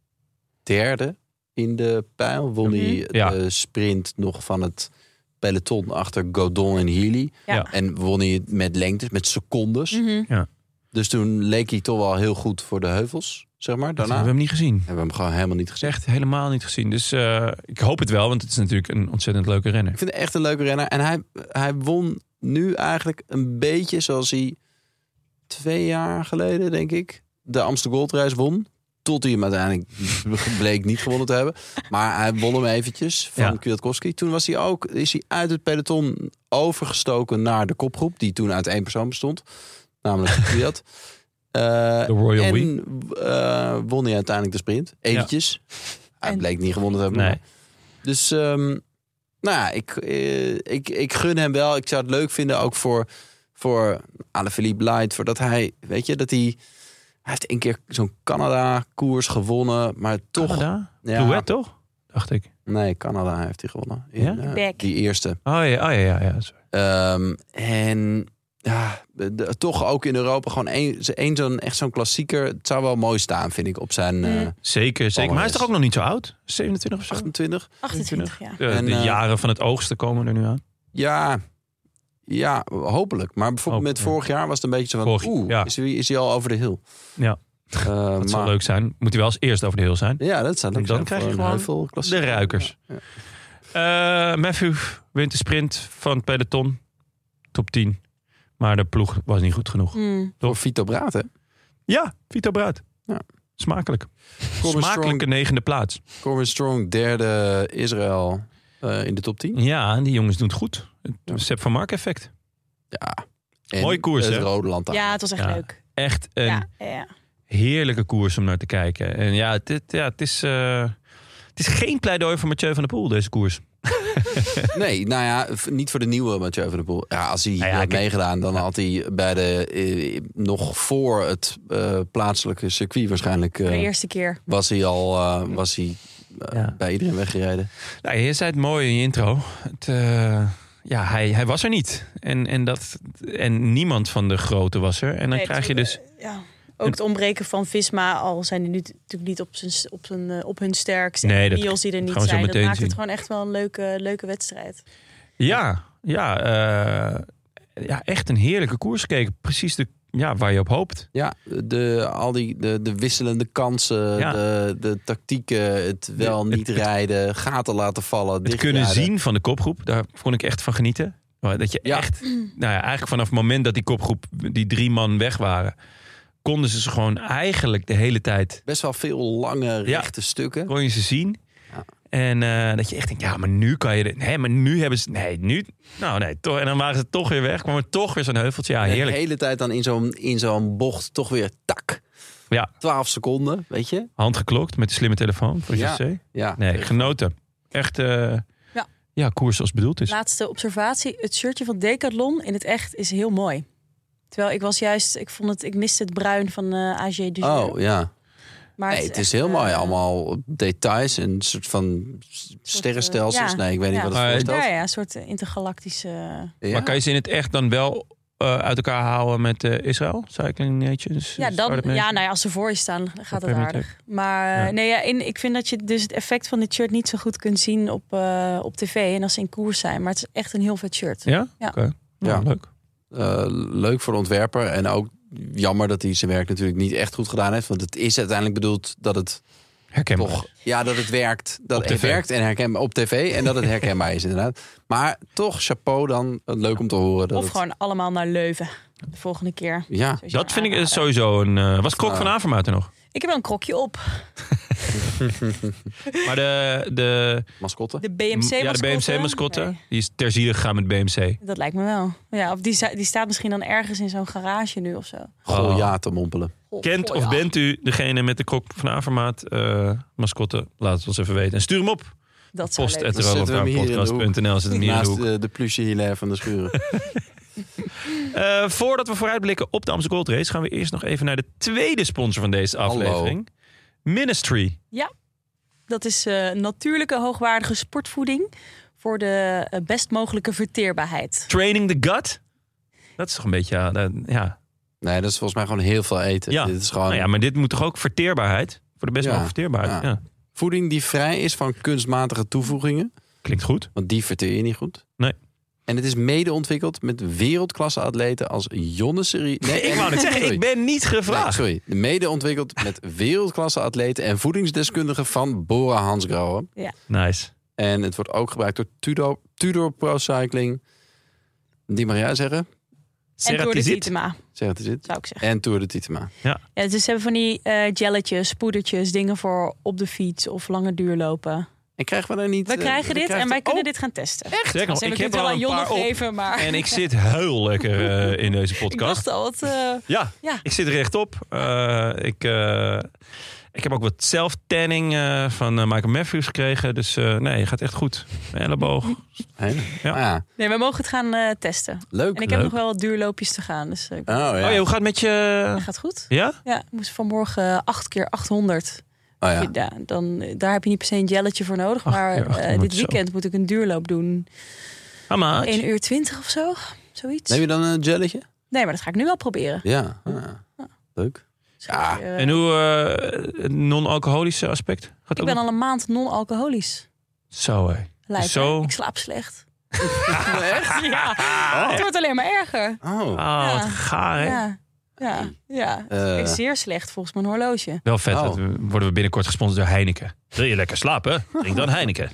derde in de pijl. Won Mhm. hij Ja. de sprint nog van het peloton achter Godon en Healy. Ja. Ja. En won hij het met lengtes, met secondes. Mhm. Dus toen leek hij toch wel heel goed voor de heuvels, zeg maar. Dat Daarna hebben we hem niet gezien. hebben we hem gewoon helemaal niet gezien. Echt helemaal niet gezien. Dus uh, ik hoop het wel, want het is natuurlijk een ontzettend leuke renner. Ik vind het echt een leuke renner. En hij, hij won nu eigenlijk een beetje zoals hij twee jaar geleden, denk ik, de Amstel Gold Race won. Tot hij hem uiteindelijk bleek niet gewonnen te hebben. Maar hij won hem eventjes van Ja. Kwiatkowski. Toen was hij ook, is hij uit het peloton overgestoken naar de kopgroep. Die toen uit één persoon bestond. Namelijk Kwiat. Uh, De Royal en We. uh, won hij uiteindelijk de sprint. Eventjes. Hij En- bleek niet gewonnen te hebben. Nee. maar- Dus um, nou ja, ik, uh, ik, ik gun hem wel. Ik zou het leuk vinden ook voor, voor Alaphilippe Light. Voordat hij, weet je, dat hij... Hij heeft een keer zo'n Canada-koers gewonnen. Maar toch... Canada? Ja. Duet, toch? Dacht ik. Nee, Canada heeft hij gewonnen. In, Ja? uh, Back. die eerste. Oh ja, oh, ja, ja. ja sorry. Um, en ja, de, de- toch ook in Europa gewoon één één zo'n echt zo'n klassieker. Het zou wel mooi staan, vind ik, op zijn uh, Mm. Zeker, zeker. Maar hij is toch ook nog niet zo oud? zevenentwintig of zo? achtentwintig. achtentwintig, ja. De, En, de uh, jaren van het oogsten komen er nu aan. Ja, ja, hopelijk. Maar bijvoorbeeld Hoop, met ja. vorig jaar was het een beetje zo van... Vorig- Oeh, ja. is, hij, is hij al over de hill? Ja, Uh, dat maar, zou leuk zijn. Moet hij wel als eerst over de hill zijn. Ja, dat zou leuk En dan zijn krijg voor je een gewoon heuvelklassieker. de ruikers. Ja, ja. Uh, Matthew wint de sprint van het peloton. Top tien. Maar de ploeg was niet goed genoeg. Mm. Voor Vito Braat, hè? Ja, Vito Bruit. Ja. Smakelijk. Corbin Smakelijke Strong, negende plaats. Corbin Strong, derde Israël uh, in de top tien. Ja, en die jongens doen het goed. Het Ja. Sepp van Mark effect. Ja. En Mooie koers, het hè? Rode Lantaarn. Ja, het was echt Ja. leuk. Echt een Ja, ja. heerlijke koers om naar te kijken. En ja, het, het- ja, het, is, uh, het is geen pleidooi voor Mathieu van der Poel, deze koers. Nee, nou ja, v- niet voor de nieuwe Mathieu van der Poel. Ja, als hij Nou ja, had kijk- meegedaan, dan had hij bij de eh, nog voor het eh, plaatselijke circuit waarschijnlijk Voor de eh, eerste keer. was hij al uh, was hij, uh, Ja. bij iedereen weggereden. Nou, je zei het mooi in je intro. Het, uh, ja, hij, hij was er niet. En, en, dat, en niemand van de grote was er. En dan Nee, krijg je dat- dus Ja. Ook het ontbreken van Visma, al zijn die nu t- natuurlijk niet op, zijn, op, zijn, uh, op hun sterkst. Nee, en dat Niels die er niet gaan we zo zijn. Dat meteen maakt het zien. gewoon echt wel een leuke, leuke wedstrijd. Ja, ja, uh, ja, echt een heerlijke koers gekeken. Precies de, ja, waar je op hoopt. Ja, de, al die de, de wisselende kansen, ja. de, de tactieken, het wel De, niet het, rijden, gaten laten vallen. Het kunnen rijden. zien van de kopgroep, daar vond ik echt van genieten. Dat je ja. echt, nou ja, eigenlijk vanaf het moment dat die kopgroep, die drie man weg waren, konden ze ze gewoon eigenlijk de hele tijd... Best wel veel lange, rechte ja, stukken. Kon je ze zien. Ja. En uh, dat je echt denkt, ja, maar nu kan je... De, nee, maar nu hebben ze... Nee, nu... Nou, nee, toch. En dan waren ze toch weer weg. Kwam er toch weer zo'n heuveltje. Ja, heerlijk. De hele tijd dan in zo'n, in zo'n bocht toch weer tak. Ja. twaalf seconden, weet je. Handgeklokt met de slimme telefoon voor ja. J C. Ja. Nee, genoten. Echt... Uh, ja. ja, koers zoals bedoeld is. Laatste observatie. Het shirtje van Decathlon in het echt is heel mooi. Terwijl ik was juist... Ik vond het... Ik miste het bruin van uh, A G Duzer. Oh, ja. Maar nee, het, het is heel uh, mooi. Allemaal details en een soort van sterrenstelsels. Ja, nee, ik weet ja. niet wat het voorstelt. Ja, ja, een soort intergalactische... Ja. Maar kan je ze in het echt dan wel uh, uit elkaar houden met uh, Israël? Cycling Nations? Ja, dan, ja, nou ja, als ze voor je staan, gaat het aardig. Maar ja. nee, ja, in, ik vind dat je dus het effect van dit shirt niet zo goed kunt zien op, uh, op tv. En als ze in koers zijn. Maar het is echt een heel vet shirt. Ja? Ja. Oké. Okay. Nou, ja. Leuk. Uh, leuk voor de ontwerper. En ook jammer dat hij zijn werk natuurlijk niet echt goed gedaan heeft. Want het is uiteindelijk bedoeld dat het herkenbaar. Toch, ja, dat het werkt. Dat op het tv. werkt en herkenbaar op tv. En dat het herkenbaar is inderdaad. Maar toch, chapeau dan. Leuk om te horen. Dat of het... gewoon allemaal naar Leuven. De volgende keer. Ja. Dat vind ik sowieso een... Uh, was Krok van Avermaat er nog? Ik heb wel een krokje op. Maar de... de mascotte? De B M C-mascotte? Ja, de B M C-mascotte. Nee. Die is ter ziele gegaan met B M C. Dat lijkt me wel. Ja, of die, die staat misschien dan ergens in zo'n garage nu of zo. Goh, oh. ja, te mompelen. Oh, Kent oh, of ja. bent u degene met de Krok van Avermaat uh, mascotte? Laat het ons even weten. En stuur hem op. Dat Post at podcast punt n l zit hem hier in de hoek. Naast de plusje hilaire van de schuren. uh, voordat we vooruitblikken op de Amstel Gold Race... gaan we eerst nog even naar de tweede sponsor van deze aflevering. Hallo. Ministry. Ja, dat is uh, natuurlijke hoogwaardige sportvoeding... voor de uh, best mogelijke verteerbaarheid. Training the gut? Dat is toch een beetje... Uh, ja. Nee, dat is volgens mij gewoon heel veel eten. Ja. Dit is gewoon... nou ja, maar dit moet toch ook verteerbaarheid? Voor de best ja. mogelijke verteerbaarheid. Ja. Ja. Voeding die vrij is van kunstmatige toevoegingen. Klinkt goed. Want die verteer je niet goed. Nee. En het is mede ontwikkeld met wereldklasse atleten als Jonne Serie. Nee, ik wou het zeggen, sorry. Ik ben niet gevraagd. Nee, sorry, mede ontwikkeld met wereldklasse atleten en voedingsdeskundigen van Bora Hansgrohe. Ja. Nice. En het wordt ook gebruikt door Tudor, Tudor Pro Cycling. Die mag jij zeggen? En Tour de Titema. Zeg het is het. Zou ik zeggen. En Tour de Titema. Ja. Ja, dus ze hebben van die uh, gelletjes, poedertjes, dingen voor op de fiets of lange duurlopen. En krijgen we daar niet... We uh, krijgen dit krijgt en wij er... kunnen oh. dit gaan testen. Echt? Zeg, dus ik heb er al een paar geven, maar... En ik zit heel lekker uh, in deze podcast. Ik dacht al, wat... Uh... Ja, ja, ik zit rechtop. Uh, ik, uh, ik heb ook wat self-tanning uh, van uh, Michael Matthews gekregen. Dus uh, nee, het gaat echt goed. Mijn elleboog. Hey. Ja. Ah, ja. Nee, we mogen het gaan uh, testen. Leuk. En ik Leuk. heb nog wel wat duurloopjes te gaan. Dus, uh, oh, ja. oh ja, hoe gaat het met je... Dat gaat goed. Ja? Ja, ik moest vanmorgen acht keer achthonderd. Oh, ja. Ja, dan, daar heb je niet per se een jelletje voor nodig. Ach, maar ja, uh, dit weekend zo. moet ik een duurloop doen. Mama. één uur twintig of zo. Zoiets. Neem je dan een jelletje? Nee, maar dat ga ik nu wel proberen. Ja, ah, ja. leuk. Ja. Uh, en hoe uh, het non-alcoholische aspect? Gaat ik ben nog? al een maand non-alcoholisch. Zo hé. Lijf, Zo. Hè? Ik slaap slecht. Echt? Ja. Oh. Het wordt alleen maar erger. Oh, oh ja. wat gaar hè? Ja. Ja, ja. Uh, is zeer slecht volgens mijn horloge. Wel vet, oh. we worden we binnenkort gesponsord door Heineken. Wil je lekker slapen? Drink dan Heineken.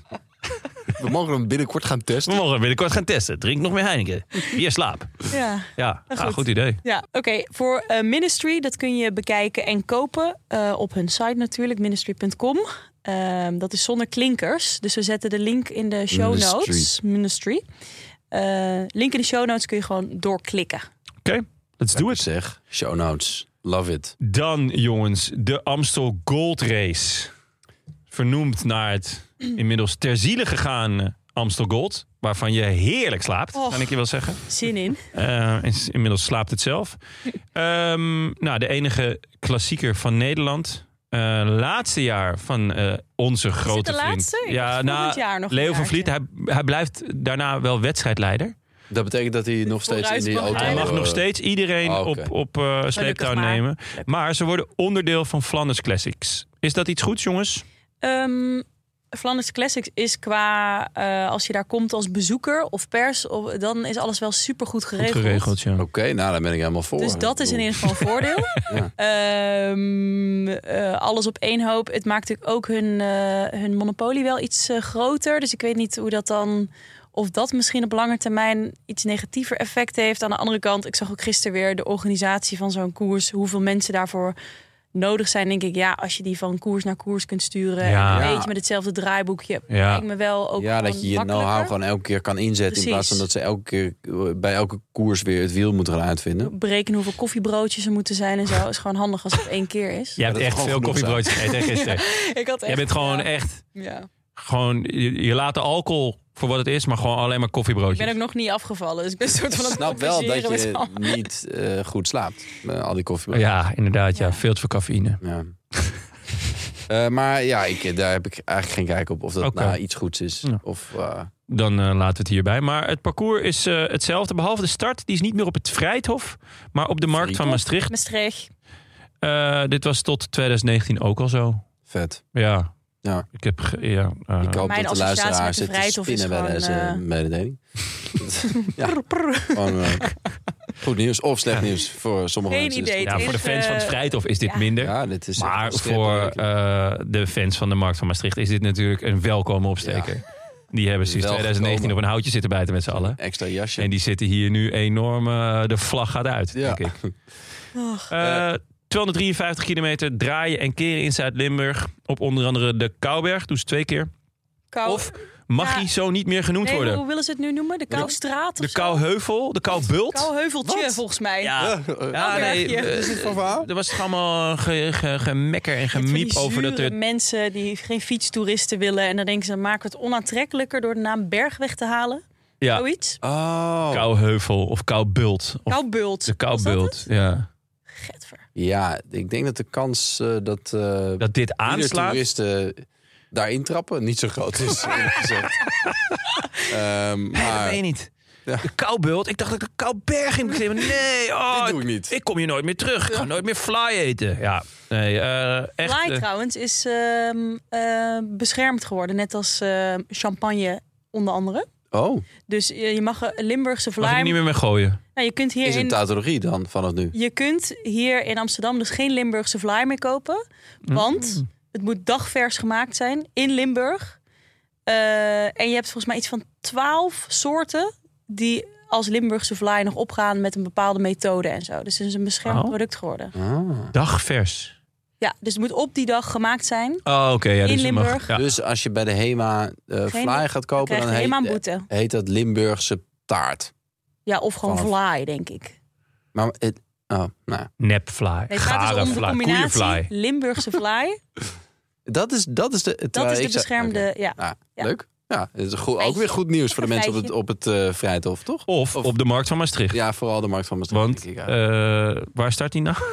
We mogen hem binnenkort gaan testen. We mogen hem binnenkort gaan testen. Drink nog meer Heineken. Via slaap. Ja, ja. goed. Ah, goed idee. Ja, oké. Okay. Voor uh, Ministry, dat kun je bekijken en kopen uh, op hun site natuurlijk, ministry punt com. Uh, dat is zonder klinkers. Dus we zetten de link in de show Ministry. notes. Ministry. Uh, link in de show notes kun je gewoon doorklikken. Oké. Okay. Let's do it. Zeg, show notes. Love it. Dan, jongens, de Amstel Gold Race. Vernoemd naar het inmiddels ter ziele gegaan Amstel Gold. Waarvan je heerlijk slaapt, oh, kan ik je wel zeggen. Zin in. Uh, inmiddels slaapt het zelf. um, nou, de enige klassieker van Nederland. Uh, laatste jaar van uh, onze grote vriend. Is het de laatste? Ja, nou, jaar nog Leo van Vliet. Hij, hij blijft daarna wel wedstrijdleider. Dat betekent dat hij nog steeds in die auto... Hij mag uh, nog steeds iedereen oh, okay. op, op uh, sleeptouw maar. nemen. Maar ze worden onderdeel van Flanders Classics. Is dat iets goeds, jongens? Um, Flanders Classics is qua... Uh, als je daar komt als bezoeker of pers... Of, dan is alles wel supergoed geregeld. Goed geregeld, ja. Oké, okay, nou, daar ben ik helemaal voor. Dus dat is in ieder geval een voordeel. ja. um, uh, alles op één hoop. Het maakt natuurlijk ook hun, uh, hun monopolie wel iets uh, groter. Dus ik weet niet hoe dat dan... Of dat misschien op lange termijn iets negatiever effect heeft. Aan de andere kant, ik zag ook gisteren weer de organisatie van zo'n koers. Hoeveel mensen daarvoor nodig zijn, denk ik. Ja, als je die van koers naar koers kunt sturen. Ja. En een beetje met hetzelfde draaiboekje. Ja. Lijkt me wel ook ja, dat je je know-how gewoon elke keer kan inzetten. Precies. In plaats van dat ze elke keer bij elke koers weer het wiel moeten gaan uitvinden. Berekenen hoeveel koffiebroodjes er moeten zijn en zo. Is gewoon handig als het één keer is. Jij hebt echt veel koffiebroodjes gegeten gisteren. Ik had echt, Jij bent gewoon ja. echt... Ja. Gewoon, je, je laat de alcohol voor wat het is, maar gewoon alleen maar koffiebroodjes. Ik ben ook nog niet afgevallen, dus ik ben een soort van... Ik snap wel dat je niet uh, goed slaapt met al die koffiebroodjes. Ja, inderdaad. Ja. Ja. Veel te veel cafeïne. Ja. uh, maar ja, ik, daar heb ik eigenlijk geen kijk op of dat Okay. nou iets goeds is. Ja. Of, uh... Dan uh, laten we het hierbij. Maar het parcours is uh, hetzelfde, behalve de start. Die is niet meer op het Vrijthof, maar op de markt Vrijthof? van Maastricht. Maastricht. Uh, dit was tot twintig negentien ook al zo. Vet. Ja. Ja. Ik heb... Ge- ja, uh, Ik hoop Mijn dat de associatie luisteraar met de zit te Vrijthof is spinnen bij gewoon, deze uh... mededeling. ja. Gewoon, uh, goed nieuws of slecht nieuws voor sommige Geen mensen. idee. ja, voor de fans van het Vrijthof is dit Ja. minder. Ja, dit is Maar echt voor uh, de fans van de markt van Maastricht is dit natuurlijk een welkome opsteker. Ja. Die hebben sinds Wel twintig negentien gekomen. op een houtje zitten bijten met z'n allen. Extra jasje. En die zitten hier nu enorm... Uh, de vlag gaat uit, ja. denk ik. Uh, tweehonderddrieënvijftig kilometer draaien en keren in Zuid-Limburg. Op onder andere de Kouberg. Doe ze twee keer. Kou... Of mag ja. die zo niet meer genoemd nee, worden? Hoe willen ze het nu noemen? De Koustraat De of zo? Kouheuvel, de Koubult. Kouheuveltje, Wat? volgens mij. Ja, ja nee. Koubergje. Uh, Is dit van verhaal? er was toch allemaal ge, ge, gemekker en gemiep over dat er... mensen die geen fietstoeristen willen. En dan denken ze, dan maken we het onaantrekkelijker door de naam Bergweg te halen. Ja. Zoiets. Oh. Kouheuvel of Koubult. Of Koubult. de Koubult, ja. Getver. Ja, ik denk dat de kans uh, dat, uh, Dat dit aanslaat. toeristen daarin trappen niet zo groot is. eerlijk gezegd. um, maar... Dat weet je niet. Ja. De Koubult. Ik dacht dat ik de Kouberg in beklimmen. Nee, oh, Dit doe ik niet. Ik kom hier nooit meer terug. Ik ga nooit meer fly eten. Ja, nee, uh, echt. Fly uh, trouwens is uh, uh, beschermd geworden. Net als uh, champagne onder andere. Oh, Dus uh, je mag een Limburgse mag je vlaai... er niet meer mee gooien? Nou, je kunt hier is een in... tautologie dan vanaf nu? Je kunt hier in Amsterdam dus geen Limburgse vlaai meer kopen. Want Mm. het moet dagvers gemaakt zijn in Limburg. Uh, en je hebt volgens mij iets van twaalf soorten die als Limburgse vlaai nog opgaan met een bepaalde methode en zo. Dus het is een beschermd Oh. product geworden. Ah. Dagvers. Ja, dus het moet op die dag gemaakt zijn. Oh, oké. Okay, ja, In dus het mag- Limburg. ja. Dus als je bij de HEMA uh, Geen- fly gaat kopen, krijg dan je helemaal heet, een boete. heet dat Limburgse taart. Ja, of gewoon Vanaf- vlaai, denk ik. Maar het... Oh, nou. Nepfly. Nee, het gaat Gare dus om de fly. combinatie Koeienfly. Limburgse vlaai. Dat is, dat is de... Dat terwijl is de ik zou- beschermde... Oké. Ja. Ah, Ja. Leuk. Ja, het is goed, ook Feitje. weer goed nieuws voor de Een mensen op het, op het uh, Vrijthof, toch? Of, Of- op de markt van Maastricht. Ja, vooral de markt van Maastricht. Want denk ik, ja. uh, waar start die nou?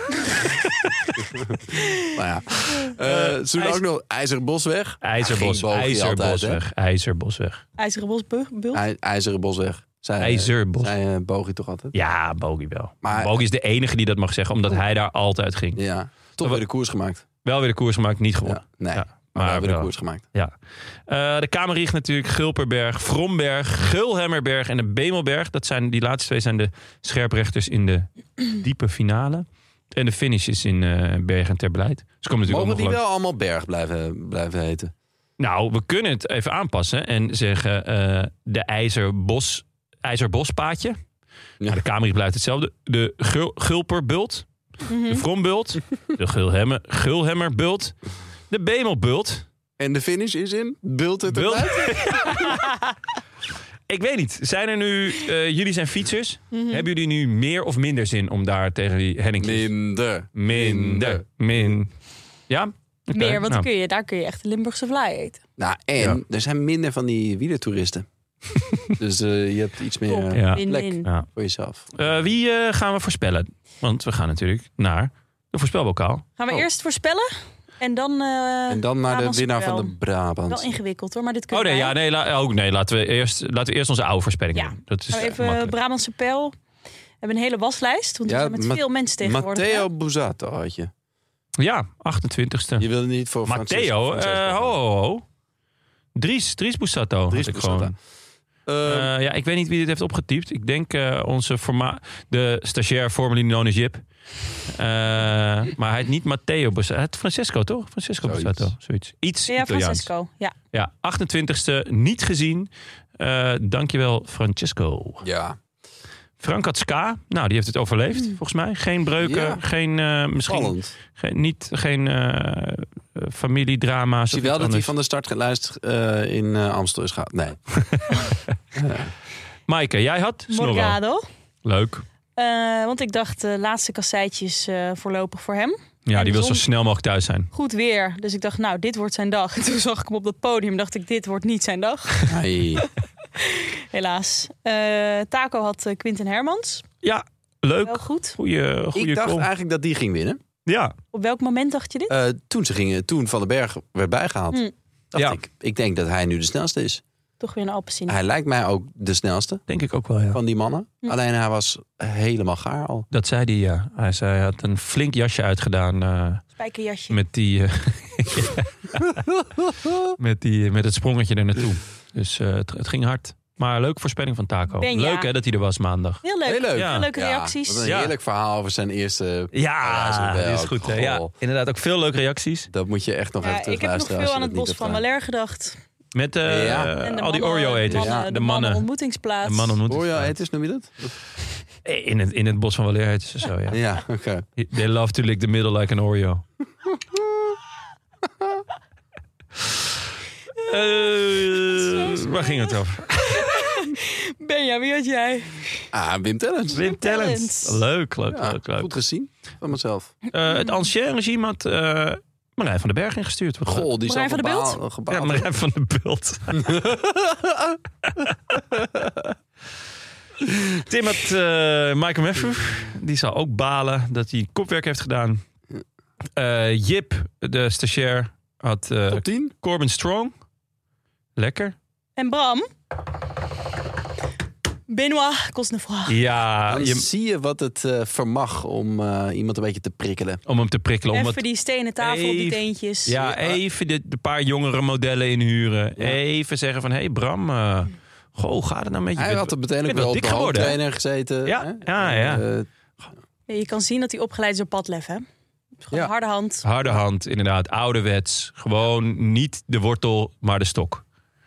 Nou ja. Uh, Zullen we ook nog IJzeren Bosweg? IJzerbos, Ging Bogie altijd, hè? IJzerbosweg. IJzerbosweg. IJzeren bosbult. I- IJzeren Bosweg. Zij, IJzerbos. Zij uh, Bogie toch altijd? Ja, Bogie wel. Maar- Bogie is de enige die dat mag zeggen, omdat hij daar altijd ging. Ja. Toch weer de koers gemaakt. Wel weer de koers gemaakt, niet gewonnen. Ja. Nee, Ja, maar, maar we hebben de wel. koers gemaakt. Ja. Uh, de Kamerrieg natuurlijk, Gulperberg, Vromberg, Gulhemmerberg en de Bemelberg. Dat zijn, die laatste twee zijn de scherprechters in de diepe finale. En de finish is in uh, Bergen ter Beleid. Dus komen natuurlijk Mogen ook die nog wel allemaal Berg blijven, blijven heten? Nou, we kunnen het even aanpassen en zeggen uh, de IJzerbos, IJzerbospaadje. Ja. Nou, de Kamerrieg blijft hetzelfde. De Gul, Gulperbult, Mhm. de Vrombult, de Gulhemmer, Gulhemmerbult, de Bemelbult. En de finish is in Bult het Bult. erbij? Ik weet niet. Zijn er nu... Uh, jullie zijn fietsers. Mhm. Hebben jullie nu meer of minder zin om daar tegen die henningjes... Minder. Minder. Min. Ja? Okay. Meer, want nou. dan kun je, daar kun je echt de Limburgse vlaai eten. Nou, en Ja. er zijn minder van die wielertoeristen. Dus uh, je hebt iets meer Top. uh, Ja. Win, plek win. Ja. voor jezelf. Uh, wie uh, gaan we voorspellen? Want we gaan natuurlijk naar de voorspelbokaal. Gaan we Oh. eerst voorspellen? En dan, uh, en dan naar de winnaar van de Brabant. Wel ingewikkeld hoor, maar dit Oh kunnen nee, wij. ja, nee, la, oh, nee laten, we eerst, laten we eerst onze oude voorspellingen Ja. doen. Dat is Nou, even makkelijk. Brabantse pijl. We hebben een hele waslijst, want we Ja, zijn met Ma- veel mensen tegenwoordig. Matteo hè? Busato had je. Ja, achtentwintigste. Je wilde niet voor Matteo, Francesco uh, gaan. ho, ho, ho. Dries, Dries Bussato. Dries had ik Bussato. gewoon. Uh, Uh, ja, ik weet niet wie dit heeft opgetypt. Ik denk uh, onze forma- de stagiair formerly known as Jip. Uh, maar hij heet niet Matteo Bussato. Hij heet Francesco, toch? Francesco Zoiets. Bussato. Zoiets. Iets Ja, Italiaans. Francesco. Ja. Ja, achtentwintigste niet gezien. Uh, dankjewel, Francesco. ja. Frank had Ska. Nou, die heeft het overleefd, volgens mij. Geen breuken, Ja. geen... Uh, misschien Spannend. geen, niet, geen uh, familiedrama's. Ik zie of wel iets dat hij anders. van de startlijst uh, in uh, Amstel is gehaald. Nee. Maaike, jij had Snorro. Morgado. Leuk. Uh, want ik dacht, de laatste kasseitjes uh, voorlopig voor hem. Ja, En die wil zon- zo snel mogelijk thuis zijn. Goed weer. Dus ik dacht, nou, dit wordt zijn dag. En toen zag ik hem op dat podium. Dacht ik, dit wordt niet zijn dag. Hey. Helaas. Uh, Taco had uh, Quinten Hermans. Ja, leuk. Wel goed. Goeie, goeie Ik dacht call. eigenlijk dat die ging winnen. Ja, Op welk moment dacht je dit? Uh, toen, ze gingen, toen Van den Berg werd bijgehaald. Hm. Dacht Ja. ik, ik denk dat hij nu de snelste is. Toch weer een Alpecin. Hij lijkt mij ook de snelste denk ik ook wel, ja. van die mannen. Hm. Alleen hij was helemaal gaar al. Dat zei hij, ja. Hij zei, hij had een flink jasje uitgedaan uh, Spijkerjasje. met die... Uh, met, die met het sprongetje er naartoe. Dus uh, het, het ging hard. Maar leuke voorspelling van Taco. Benja. Leuk hè, dat hij er was maandag. Heel leuk. Heel leuk. Ja. Leuke Ja, reacties. wat een Ja. heerlijk verhaal over zijn eerste... Ja, wel. dat is goed. Hè. Ja, Goh. inderdaad, ook veel leuke reacties. Dat moet je echt nog Ja, even ik heb nog terugluisteren. veel als aan je het dat bos niet van hebt Waller gedacht. Met uh, Ja. En de al die mannen- Oreo-eters. mannen- Ja, de mannen ontmoetingsplaats. De mannen gedaan. ontmoeten. Hoor je eters, noem je dat? In het, in het bos van Waleer heten ze zo, ja. Ja, oké. Okay. They love to lick the middle like an Oreo. uh, waar ging het over? Benja, wie had jij? Ah, Wim Tellens. Wim Tellens. Tellens. Leuk, leuk, Ja, leuk, leuk. goed gezien van mezelf. Uh, het ancien regime had uh, Marijn van den Berg ingestuurd. Wat Goh, die is Marijn al van der Bult? gebaald- gebaald. Ja, Marijn van den Bult. Tim had uh, Michael Meffru. Die zal ook balen dat hij kopwerk heeft gedaan. Uh, Jip, de stagiair, had uh, Top tien? Corbin Strong. Lekker. En Bram? Benoît Cosnefroid. Ja, Dan je, zie je wat het uh, vermag om uh, iemand een beetje te prikkelen. om hem te prikkelen. Om Even wat, die stenen tafel op die Even- teentjes. ja, even de, de paar jongere modellen inhuren. Ja. Even zeggen van, hé hey Bram, uh, goh, hoe gaat het nou met je? Hij had er meteen ook bent wel wel op dik de geworden, hè? hoofdtrainer gezeten. Ja, hè? ja, ja. Uh, Ja, je kan zien dat hij opgeleid is door Padlef, hè? Gewoon Ja. harde hand. Harde hand, inderdaad. Ouderwets. Gewoon niet de wortel, maar de stok.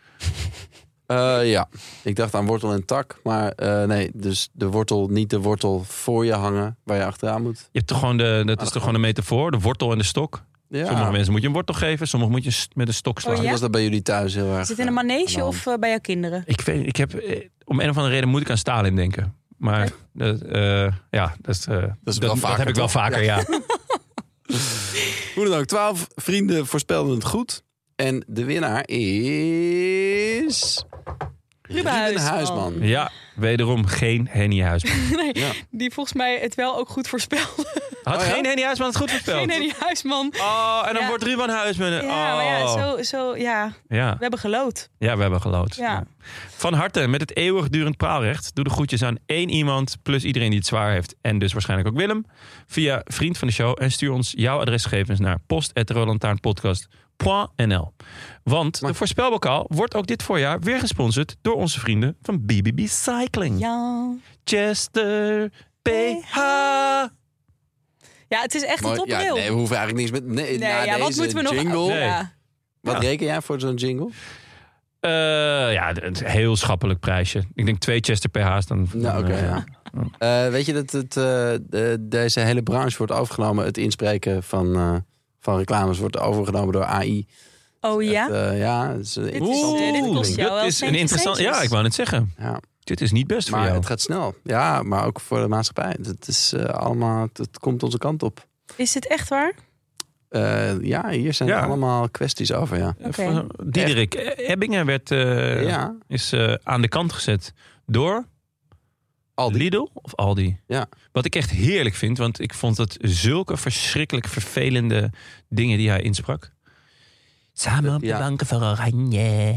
uh, ja, ik dacht aan wortel en tak. Maar uh, nee, dus de wortel, niet de wortel voor je hangen waar je achteraan moet. Je hebt toch gewoon de, dat is toch gewoon een metafoor? De wortel en de stok. Ja. Sommige mensen moet je een wortel geven, sommige moet je s- met een stok slaan. Oh, ja? Was dat bij jullie thuis heel erg? Is het in een uh, aan manege de hand? of uh, bij jouw kinderen? Ik, weet, ik heb, eh, om een of andere reden moet ik aan Stalin denken. Maar dat, uh, ja, dat, is, uh, dat, wel vaker, heb ik wel toch? vaker, ja. Hoe dan ook, twaalf vrienden voorspelden het goed. En de winnaar is... Ruben Huisman. Huisman. Ja, wederom geen Henny Huisman. Nee, Ja. die volgens mij het wel ook goed voorspelde. Had Oh, ja? geen Henny Huisman het goed voorspeld? Geen Henny Huisman. Oh, en dan Ja. wordt Ruben Huisman... Ja, oh. maar ja, zo, zo, ja, Ja. we hebben geloot. Ja, we hebben geloot. Ja. Van harte, met het eeuwigdurend praalrecht. Doe de groetjes aan één iemand, plus iedereen die het zwaar heeft. En dus waarschijnlijk ook Willem. Via vriend van de show. En stuur ons jouw adresgegevens naar post at rolantaarnpodcast punt n l. Want de voorspelbokaal wordt ook dit voorjaar weer gesponsord door onze vrienden van B B B Cycling. Ja. Chester P H. Ja, het is echt een Mooi. Ja, topdeel. nee, we hoeven eigenlijk niks met... Nee, Nee, na ja, wat deze moeten we nog... jingle. Nee. Ja. Wat Ja. reken jij voor zo'n jingle? Uh, ja, een heel schappelijk prijsje. Ik denk twee Chester P H's. Dan, Nou, oké, uh, ja. Uh, weet je dat het, uh, de, deze hele branche wordt overgenomen? Het inspreken van, uh, van reclames wordt overgenomen door A I. Oh ja? Het, uh, ja, het is een Dit is, interessante eh, dit kost ontwikkeling. jou dat wel is een centjes, interessant. centjes. Ja, ik wou net zeggen. Ja, Dit is niet best voor maar jou. het gaat snel. Ja, maar ook voor de maatschappij. Het is uh, allemaal, het komt onze kant op. Is dit echt waar? Uh, ja, hier zijn Ja. allemaal kwesties over, ja. Oké. Uh, Diederik Ebbingen werd, uh, Ja. is uh, aan de kant gezet door Aldi. Lidl of Aldi? Ja. Wat ik echt heerlijk vind, want ik vond het zulke verschrikkelijk vervelende dingen die hij insprak. Samen op de Ja. banken van Oranje.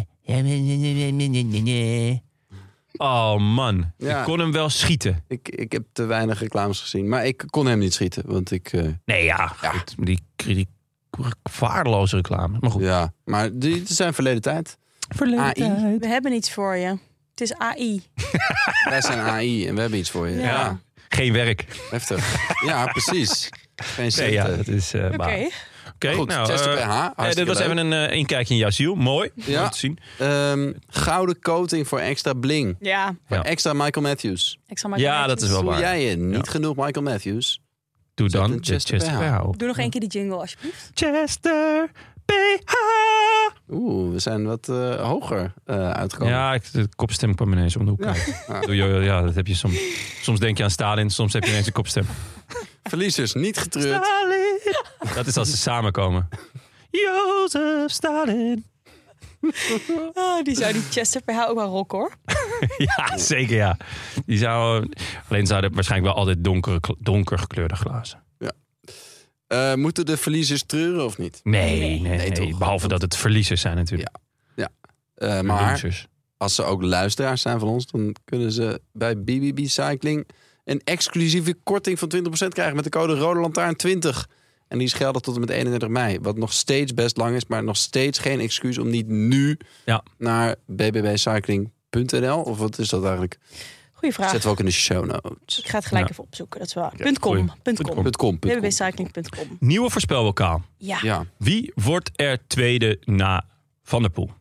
Oh man, Ja. ik kon hem wel schieten. Ik, ik heb te weinig reclames gezien. Maar ik kon hem niet schieten. Want ik... Uh, Nee, ja, goed, die, die waardeloze reclame. Maar goed. ja, maar die zijn verleden tijd. Verleden A I. tijd. We hebben iets voor je. Het is A I. Wij zijn A I en we hebben iets voor je. Ja. Ja, Geen werk. heftig. Ja, precies. Geen Nee, centen. ja, dat is uh, Oké. baar. Oké, Goed, nou, Chester eh, P H, eh, hartstikke dit was leuk. even een uh, inkijkje in jouw ziel. Mooi. Ja. Mooi te zien. Um, gouden coating voor extra bling. Ja, Voor Ja. extra Michael Matthews. ik zal maar Ja, kijken. dat is wel Doe waar. jij je niet Ja. genoeg Michael Matthews? Doe Zet dan een de Chester Chester P H P H op. Doe nog één keer die jingle, alsjeblieft. Chester P H. Oeh, we zijn wat uh, hoger uh, uitgekomen. Ja, ik, de kopstem kwam ineens om de hoek. Ja. kijken. Doe je, ja, dat heb je soms. Soms denk je aan Stalin, soms heb je ineens een kopstem. Verliezers, niet getreurd. Stalin. Dat is als ze samenkomen. Jozef Stalin. Oh, die zou die Chester P H ook wel rocken, hoor. Ja, zeker ja. Die zou, alleen zouden waarschijnlijk wel altijd donkere, donker gekleurde glazen. Uh, moeten de verliezers treuren of niet? Nee, nee, nee. Nee, toch? Behalve dat het verliezers zijn natuurlijk. Uh, maar Losers. als ze ook luisteraars zijn van ons... dan kunnen ze bij B B B Cycling... een exclusieve korting van twintig procent krijgen... met de code Rode Lantaarn twintig. En die is geldig tot en met eenendertig mei. Wat nog steeds best lang is... maar nog steeds geen excuus om niet nu... Ja. naar b b b cycling punt n l... of wat is dat eigenlijk? Goeie vraag. Zetten we ook in de show notes. Ik ga het gelijk Ja. even opzoeken. Dat is wel. Ja, Punt .com. goeie. Punt .com. Punt com, punt w w w com. punt cycling punt com. Nieuwe voorspelbokaal. Ja. Ja, Wie wordt er tweede na Van der Poel?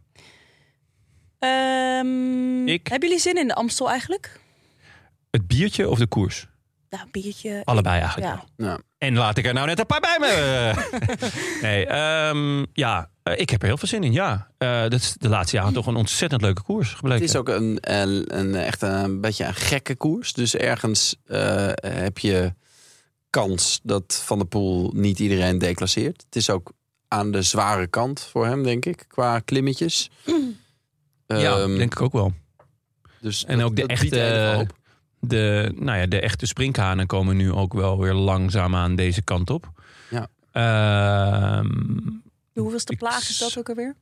Ehm, Ik. Hebben jullie zin in de Amstel eigenlijk? Het biertje of de koers? Nou, een biertje. Allebei eigenlijk Ja. wel. ja. En laat ik er nou net een paar bij me. nee, ehm, ja, eh, ik heb er heel veel zin in. Ja, Eh, dat is de laatste jaren toch een ontzettend leuke koers gebleken. Het is ook een, een, een echt een beetje een gekke koers. Dus ergens uh, heb je kans dat Van der Poel niet iedereen declasseert. Het is ook aan de zware kant voor hem, denk ik, qua klimmetjes. Ja, Um, denk ik ook wel. Dus En dat- ook de dat biedt echte, enige hoop. de, nou ja, de echte sprinkhanen komen nu ook wel weer langzaam aan deze kant op. Ja. Ehm, De hoeveelste Ik- plaag is dat ook alweer?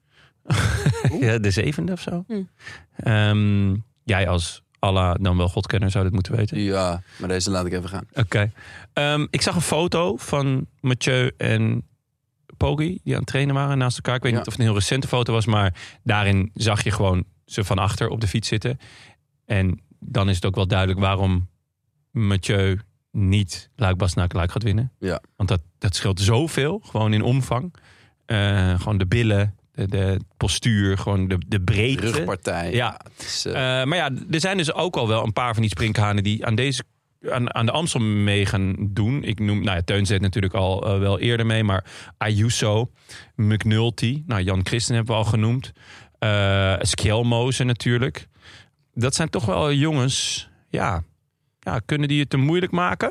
ja, de zevende of zo. Hm. Ehm, jij als Allah dan wel godkenner zou dit moeten weten. Ja, maar deze laat ik even gaan. Oké. Ehm, ik zag een foto van Mathieu en Poggi die aan het trainen waren naast elkaar. Ik weet Ja. niet of het een heel recente foto was, maar daarin zag je gewoon ze van achter op de fiets zitten. En dan is het ook wel duidelijk waarom Mathieu niet Luik-Bastenaken-Luik gaat winnen. Ja. Want dat, dat scheelt zoveel, gewoon in omvang. Eh, gewoon de billen, de, de postuur, gewoon de, de breedte. Rugpartij. Ja. Het is, uh, Uh, maar ja, er zijn dus ook al wel een paar van die sprinkhanen die aan deze aan, aan de Amstel mee gaan doen. Ik noem, nou ja, Teun zet natuurlijk al uh, wel eerder mee, maar Ayuso, McNulty, nou Jan Christen hebben we al genoemd, uh, Skjelmozen natuurlijk. Dat zijn toch wel jongens, ja, ja, kunnen die het te moeilijk maken?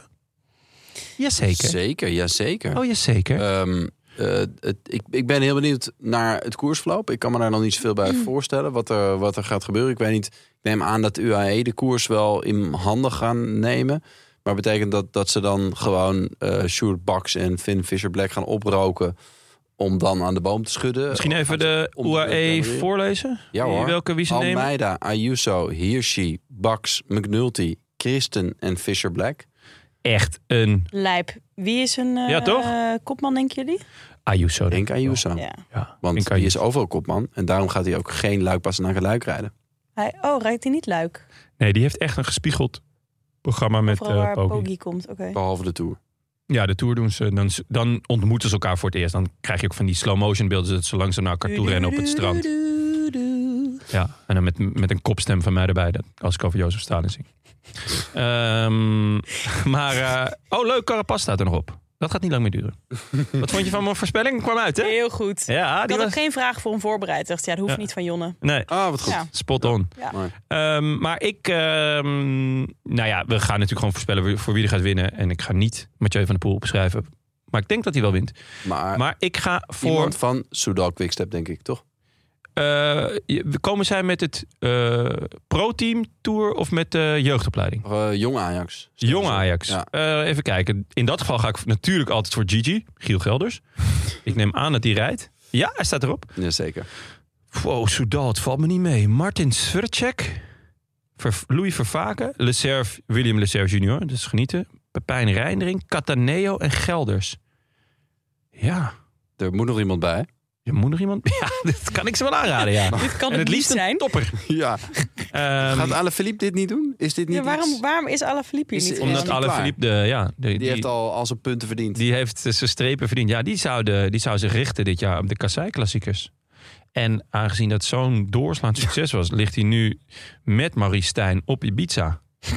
Jazeker. Zeker, jazeker. Oh, jazeker. Um, uh, het, ik, ik ben heel benieuwd naar het koersverloop. Ik kan me daar nog niet zoveel bij Mm. voorstellen wat er, wat er gaat gebeuren. Ik weet niet, ik neem aan dat U A E de koers wel in handen gaan nemen. Maar betekent dat dat ze dan gewoon uh, Sjoerd Baks en Finn Fisher-Black gaan oproken om dan aan de boom te schudden? Misschien Of even gaan de ze om U A E de- voorlezen? Ja hoor. Welke wie ze nemen? Almeida, Ayuso, Hirschi, Baks, McNulty, Christen en Fisher-Black. Echt een Lijp. Wie is een uh, Ja, toch? kopman, denken jullie? Ayuso. Denk Ayuso. Ja. Ja, Want denk die Ayuso. is overal kopman. En daarom gaat hij ook geen Luik-Bastenaken-Luik rijden. Hij, oh, rijdt hij niet Luik? Nee, die heeft echt een gespiegeld programma met Vooral uh, waar Poggi. Poggi komt. Oké. Behalve de Tour. Ja, de Tour doen ze. Dan, dan ontmoeten ze elkaar voor het eerst. Dan krijg je ook van die slow motion beelden dat ze langzaam naar elkaar toe rennen op het strand. Ja, en dan met, met een kopstem van mij erbij. Dat, als ik over Jozef Stalin zing. um, maar, uh, oh leuk, Carapaz staat er nog op. Dat gaat niet lang meer duren. Wat vond je van mijn voorspelling? Kwam uit, hè? Heel goed. Ja, Ik die had was... ook geen vraag voor hem voorbereid. Ik dacht, ja, dat hoeft Ja. niet van Jonne. Nee, Ah, wat goed. Ja. spot on. Ja. Maar, Um, maar ik, um, nou ja, we gaan natuurlijk gewoon voorspellen wie- voor wie er gaat winnen. En ik ga niet Mathieu van der Poel beschrijven. Maar ik denk dat hij wel wint. maar, Maar ik ga voor... iemand van Soudal Quickstep, denk ik, toch? Uh, komen zij met het uh, Pro-team Tour of met de jeugdopleiding? Uh, jong Ajax. Jong Ajax. Ja. Uh, even kijken. In dat geval ga ik natuurlijk altijd voor Gigi, Giel Gelders. Ik neem aan dat hij rijdt. Ja, hij staat erop. Jazeker. Wow, Soudal, het valt me niet mee. Martin Svrcek, Ver, Louis Vervaken, Leserve, William Leserve junior, dus genieten. Pepijn Reindering, Cataneo en Gelders. Ja. Er moet nog iemand bij. Je moet nog iemand... Ja, dat kan ik ze wel aanraden, ja. Dit kan en het, het liefst niet zijn. een topper. Ja. Um, Gaat Alaphilippe dit niet doen? Is dit niet ja, waarom, iets? waarom is Alaphilippe hier Is- niet? is- Omdat niet Alaphilippe de... Ja, de, Die, die, heeft al, al zijn punten verdiend. die heeft zijn strepen verdiend. Ja, die zou, de, die zou zich richten dit jaar op de Kassei-klassiekers. En aangezien dat zo'n doorslaand succes was... ligt hij nu met Maurice Stijn op Ibiza.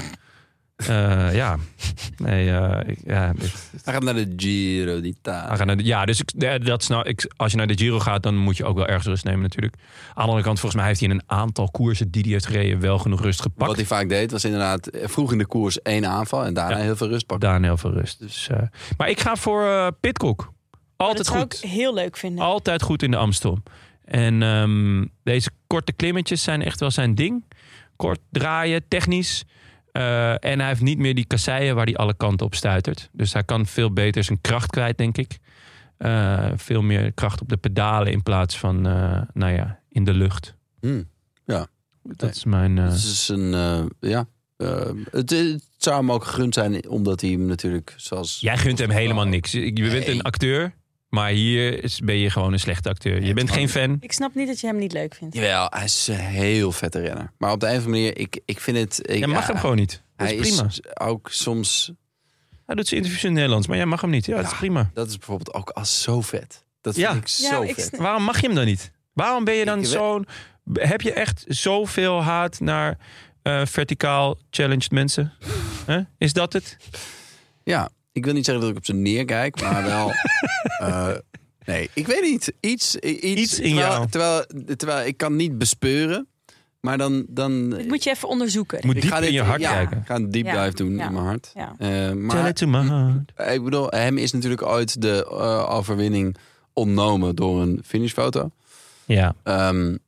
Uh, ja. Nee, uh, ik- ja, dit- Hij gaat naar de Giro d'Italia. Hij gaat naar de- ja, dus ik, ja, dat is nou, ik, als je naar de Giro gaat, dan moet je ook wel ergens rust nemen natuurlijk. Aan de andere kant, volgens mij heeft hij in een aantal koersen die hij heeft gereden wel genoeg rust gepakt. Wat hij vaak deed, was inderdaad vroeg in de koers één aanval en daarna Ja. heel veel rust pakken. Daar heel veel rust. Dus, uh, maar ik ga voor uh, Pidcock. Altijd dat zou goed. ik heel leuk vinden. Altijd goed in de Amstel. En um, deze korte klimmetjes zijn echt wel zijn ding. Kort draaien, technisch. Uh, en hij heeft niet meer die kasseien waar hij alle kanten op stuitert. Dus hij kan veel beter zijn kracht kwijt, denk ik. Uh, veel meer kracht op de pedalen in plaats van, uh, nou ja, in de lucht. Hmm. Ja. Dat Nee. is mijn... Uh... Het is een, uh, ja. Uh, het, het zou hem ook gegund zijn, omdat hij hem natuurlijk zoals... Jij gunt hem helemaal niks. Je bent Nee. een acteur, maar hier is, ben je gewoon een slechte acteur. Je bent geen fan. Ik snap niet dat je hem niet leuk vindt. Jawel, hij is een heel vette renner. Maar op de een of andere manier, ik, ik vind het... Ik, Jij mag ja, hem gewoon niet. Dat Hij is prima. is ook soms... Hij doet zijn interviews in het Nederlands, maar jij mag hem niet. Ja, dat is Ja. prima. Dat is bijvoorbeeld ook als zo vet. Dat Ja. vind ik Ja, zo ik vet. snap- Waarom mag je hem dan niet? Waarom ben je dan Ik weet- zo'n... Heb je echt zoveel haat naar uh, verticaal challenged mensen? Huh? Is dat het? Ja, ik wil niet zeggen dat ik op ze neerkijk, maar wel... uh, nee, ik weet niet. Iets, iets, Iets in terwijl, jou. Terwijl, terwijl ik kan niet bespeuren, maar dan... dan Dit moet je even onderzoeken. Moet ik diep ga in dit- je hart ja, kijken. Ik ga een deep Ja. dive doen Ja. in mijn hart. Ja. Uh, Tell maar it to my heart. ik bedoel, hem is natuurlijk ooit de uh, overwinning ontnomen door een finishfoto. Ja. Um,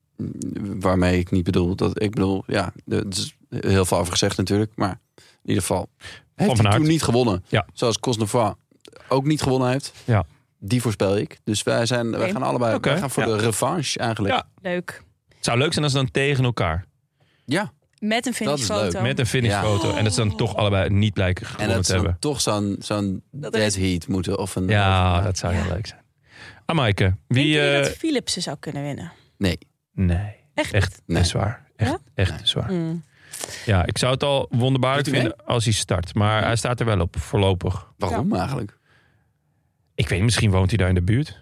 waarmee ik niet bedoel dat... Ik bedoel, ja, er is heel veel over gezegd natuurlijk. Maar in ieder geval heeft Van hij Aert. toen niet gewonnen. Ja. Zoals Cosnefroid ook niet gewonnen heeft. Ja. Die voorspel ik. Dus wij, zijn, wij Oké. gaan allebei Oké, wij gaan voor ja. de revanche eigenlijk. Ja. Leuk. Het zou leuk zijn als ze dan tegen elkaar. Ja. Met een is finishfoto. leuk. Met een finishfoto. En dat ze dan toch allebei niet blijken En gewonnen dat te ze dan hebben. toch zo'n zo'n Dat dead is- heat moeten. Of een, Ja, of- dat zou Ja. heel leuk zijn. Amaike, Denk wie... je uh, dat Philipsen zou kunnen winnen? Nee. Nee. Echt? Echt Nee. te zwaar. Echt, Ja? echt te zwaar. Mm. Ja, ik zou het al wonderbaarlijk Doet hij vinden als hij start. Maar hij staat er wel op, voorlopig. Waarom eigenlijk? Ik weet, misschien woont hij daar in de buurt.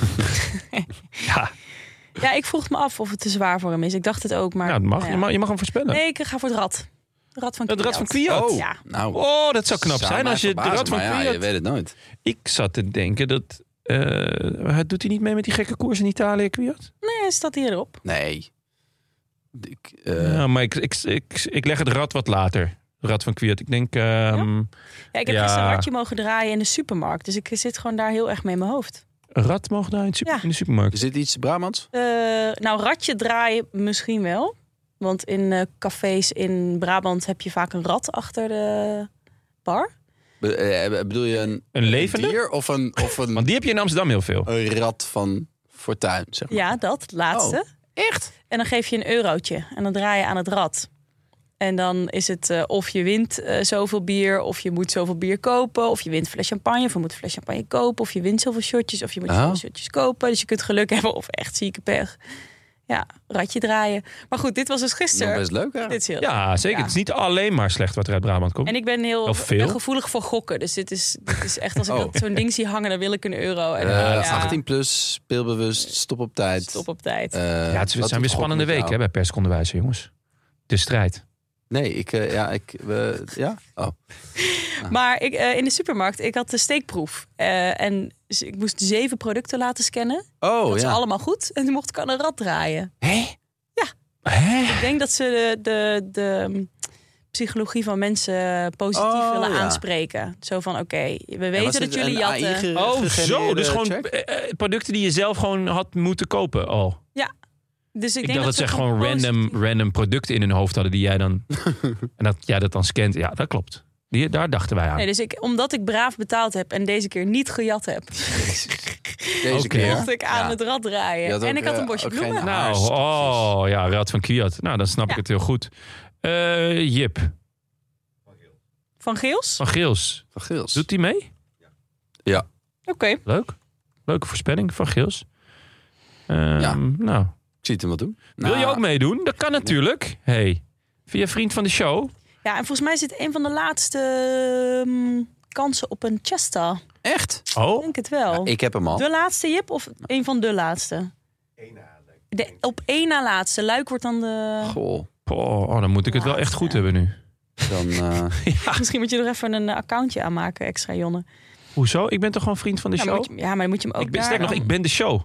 Ja, Ja, ik vroeg me af of het te zwaar voor hem is. Ik dacht het ook, maar... nou, het mag, nou ja. je, mag, je mag hem voorspellen. Nee, ik ga voor het rad. De rad van Het Kwiat. rad van Kwiat? Oh, Ja. nou. Oh, dat zou knap zou zijn mij als je de verbazen, rad van maar ja, Kwiat... je weet het nooit. Ik zat te denken dat... eh, hij doet hij niet mee met die gekke koers in Italië, Kwiat? Nee, hij staat hierop. Nee. Ik, uh, Ja, maar ik, ik, ik, ik leg het rad wat later. Het rad van Kwiat. Ik denk... ehm, Ja, ik heb Ja. gisteren een radje mogen draaien in de supermarkt. Dus ik zit gewoon daar heel erg mee in mijn hoofd. een rad mogen daar in, het super- Ja. in de supermarkt. Is dit iets Brabants? Eh, nou, radje draaien misschien wel. Want in eh, cafés in Brabant heb je vaak een rad achter de bar. Be- eh, bedoel je een, Een levende? dier of een, of een, Want die heb je in Amsterdam heel veel. een rat van fortuin, zeg maar? Ja, dat, het laatste. Echt? En dan geef je een eurotje en dan draai je aan het rad. En dan is het eh, of je wint eh, zoveel bier, of je moet zoveel bier kopen, of je wint een fles champagne, of je moet een fles champagne kopen, of je wint zoveel shotjes, of je moet Oh. zoveel shotjes kopen. Dus je kunt geluk hebben of echt zieke pech. Ja, radje draaien. Maar goed, dit was dus Nog gisteren. best leuk, hè? Dit is heel Ja, zeker. Ja. Het is niet alleen maar slecht wat er uit Brabant komt. En ik ben heel Wel ik veel. ben gevoelig voor gokken. Dus dit is, dit is echt als ik Oh. dat zo'n ding zie hangen, dan wil ik een euro. En, Eh, ja, achttien plus, speelbewust, stop op tijd. Stop op tijd. Eh, Ja, het, is- het wat zijn doet weer gok spannende met weken hè, jou? bij perskonderwijzer, jongens. De strijd. Nee, ik, uh, ja, ik, we, ja? Oh. Maar ik, uh, in de supermarkt, ik had de steekproef. Uh, en ik moest zeven producten laten scannen. Oh, dat is ja. allemaal goed. En toen mocht ik aan een rad draaien. Hé? Ja. Hè? Ik denk dat ze de, de, de psychologie van mensen positief Oh, willen ja. aanspreken. Zo van, oké, we En weten was dat dit jullie een A I jatten. ge- Oh, zo. gegenereerde Dus gewoon check? eh, eh, producten die je zelf gewoon had moeten kopen al. Ja. Dus ik, Ik denk dacht dat, dat ze gewoon random, random producten in hun hoofd hadden die jij dan... en dat jij dat dan scant. Ja, dat klopt. Die, daar dachten wij aan. Nee, dus ik, omdat ik braaf betaald heb en deze keer niet gejat heb, Deze Oké. keer. mocht ik aan Ja. het rad draaien. Je had ook, En ik had een eh, bosje ook geen bloemen. haar. Nou, oh ja, Rad van Kiat. Nou, dan snap ik Ja. het heel goed. Eh, Jip Van Geels? van Geels. Van Geels. Doet hij mee? Ja. Oké. Leuk. Leuke voorspelling van Geels. Ehm, Ja. Nou, Ik zie het hem wat doen. wil je Nou, ook meedoen? Dat kan natuurlijk. Hey, via vriend van de show. Ja, en volgens mij is dit een van de laatste ehm, kansen op een Chesta. Echt? Ik Oh, denk het wel. Ik heb hem al. De laatste, Jip? Of een van de laatste? De, op één na laatste. Luik wordt dan de... Goh. oh, oh, dan moet ik het wel echt goed hebben nu. Dan, eh, Misschien moet je er even een eh, accountje aanmaken, extra Jonne. Hoezo? Ik ben toch gewoon vriend van de Ja, show? moet je, ja, maar dan moet je hem ook Ik ben, daar sterk nog, dan- ik ben de show.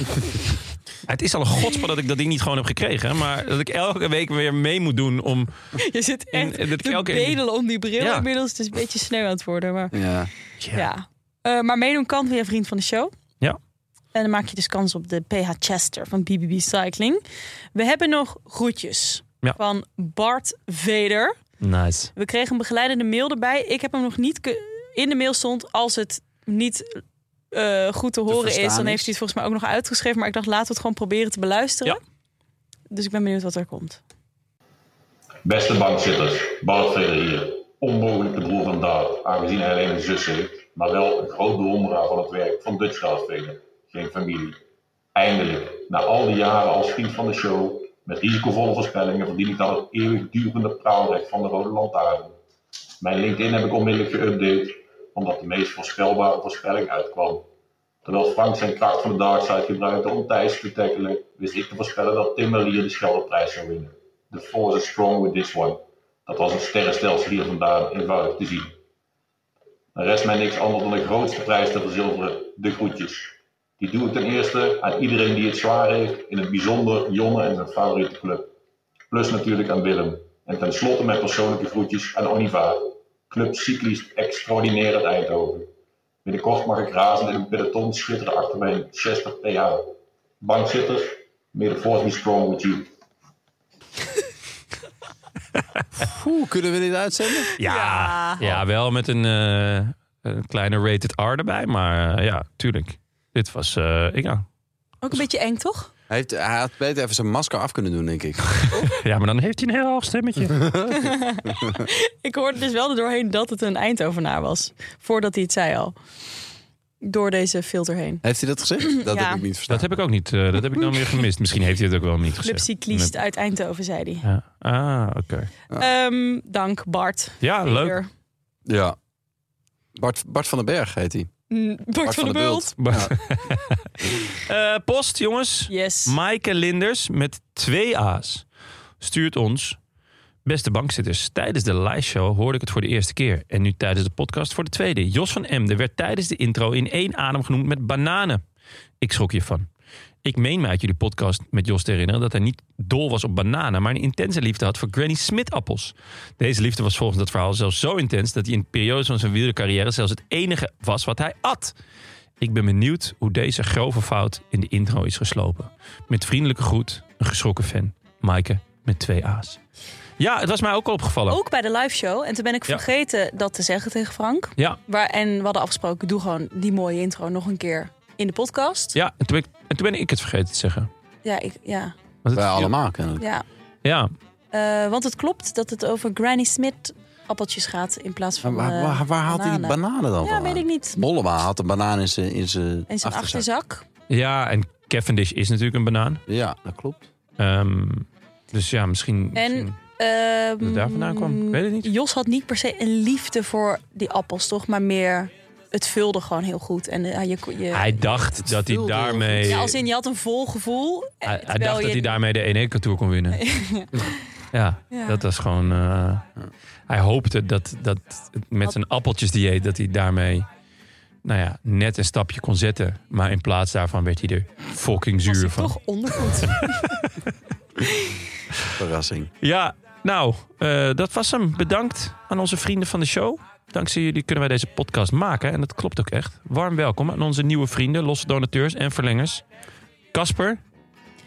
Het is al een godspel dat ik dat ding niet gewoon heb gekregen. Maar dat ik elke week weer mee moet doen om... Je zit echt En dat ik te elke- bedelen om die bril Ja. inmiddels. Het is een beetje sneu aan het worden. Maar, ja. ja. Eh, maar meedoen kan via vriend van de show. Ja. En dan maak je dus kans op de P H Chester van B B B Cycling. We hebben nog groetjes Ja. van Bart Veder. Nice. We kregen een begeleidende mail erbij. Ik heb hem nog niet... ke- In de mail stond, als het niet eh, goed te horen is... verstaan dan heeft is. hij het volgens mij ook nog uitgeschreven. Maar ik dacht, laten we het gewoon proberen te beluisteren. Ja. Dus ik ben benieuwd wat er komt. Beste bankzitters, Bart Veder hier. Onmogelijk de broer van Daad, aangezien hij alleen een zus heeft, maar wel een groot bewonderaar van het werk van Dutch Veder. Geen familie. Eindelijk, na al die jaren als vriend van de show, met risicovolle voorspellingen verdien ik dan het eeuwigdurende praalrecht van de Rode Lantaarn. Mijn LinkedIn heb ik onmiddellijk geüpdate, omdat de meest voorspelbare voorspelling uitkwam. Terwijl Frank zijn kracht van de darkside gebruikte om Thijs te tackelen, wist ik te voorspellen dat Tim Merlier de Scheldeprijs zou winnen. The force is strong with this one. Dat was een sterrenstelsel hier vandaan eenvoudig te zien. Er rest mij niks anders dan de grootste prijs te verzilveren, de groetjes. Die doe ik ten eerste aan iedereen die het zwaar heeft, in het bijzonder Jonne en zijn favoriete club. Plus natuurlijk aan Willem. En tenslotte mijn persoonlijke groetjes aan Onivaar, club cyclist extraordinair uit Eindhoven. Binnenkort mag ik razend in het peloton schitteren achter mijn zestig P H. Bankzitters, may the force be strong with you. Oeh, kunnen we dit uitzenden? Ja, Ja. ja. wel met een, eh, een kleine rated R erbij. Maar eh, ja, tuurlijk. Dit was... eh, ik, ja. Ook een beetje eng, toch? Hij, heeft, hij had beter even zijn masker af kunnen doen, denk ik. ja, maar dan heeft hij een heel hoog stemmetje. Ik hoorde dus wel er doorheen dat het een Eindhovenaar was. Voordat hij het zei al. Door deze filter heen. Heeft hij dat gezegd? Dat Ja. heb ik niet verstaan. Dat heb ik ook niet. eh, dat heb ik dan weer gemist. Misschien heeft hij het ook wel niet gezegd. Clubcyclist uit Eindhoven, zei hij. Ja. Ah, oké. Ehm, dank, Bart. Ja, leuk. Ja. Bart, Bart van den Berg heet hij. Mm, Bart, van, de Bult. Ja. Eh, post, jongens. Yes. Maaike Linders met twee A's stuurt ons... Beste bankzitters, tijdens de live show hoorde ik het voor de eerste keer. En nu tijdens de podcast voor de tweede. Jos van Emden werd tijdens de intro in één adem genoemd met bananen. Ik schrok hiervan. Ik meen me uit jullie podcast met Jos te herinneren... dat hij niet dol was op bananen... maar een intense liefde had voor Granny Smith appels. Deze liefde was volgens dat verhaal zelfs zo intens... dat hij in periodes van zijn wielercarrière zelfs het enige was wat hij at. Ik ben benieuwd hoe deze grove fout in de intro is geslopen. Met vriendelijke groet, een geschrokken fan. Maaike met twee A's. Ja, het was mij ook al opgevallen. Ook bij de live show. En toen ben ik Ja. vergeten dat te zeggen tegen Frank. Ja, Waar, en we hadden afgesproken, doe gewoon die mooie intro nog een keer in de podcast. ja en, toen ben ik, en toen ben ik het vergeten te zeggen. Ja, ik, ja. Want het- Wij allemaal kennelijk. ja. Ja, Eh, want het klopt dat het over Granny Smith appeltjes gaat in plaats van Maar waar, eh, waar, waar haalt hij die bananen. bananen dan Ja, van? weet ik niet. Mollema had een banaan in zijn in zijn En zijn achterzak. achterzak. ja, en Cavendish is natuurlijk een banaan. Ja, dat klopt. Ehm, dus ja, misschien... En misschien- ehm, het daar vandaan kwam, ik weet het niet. Jos had niet per se een liefde voor die appels, toch? Maar meer, het vulde gewoon heel goed. En eh, je, je, Hij dacht dat hij vulde heel daarmee... ja, als in, je had een vol gevoel. eh, Hij, hij terwijl dacht dat je- hij daarmee de Eneco Tour kon winnen. Ja, Ja. dat was gewoon... eh, hij hoopte dat, dat met zijn appeltjesdieet... dat hij daarmee nou ja, net een stapje kon zetten. Maar in plaats daarvan werd hij er fucking was zuur hij van. toch ondergoed. Verrassing. Ja, nou, eh, dat was hem. Bedankt aan onze vrienden van de show. Dankzij jullie kunnen wij deze podcast maken. En dat klopt ook echt. Warm welkom aan onze nieuwe vrienden, losse donateurs en verlengers. Casper,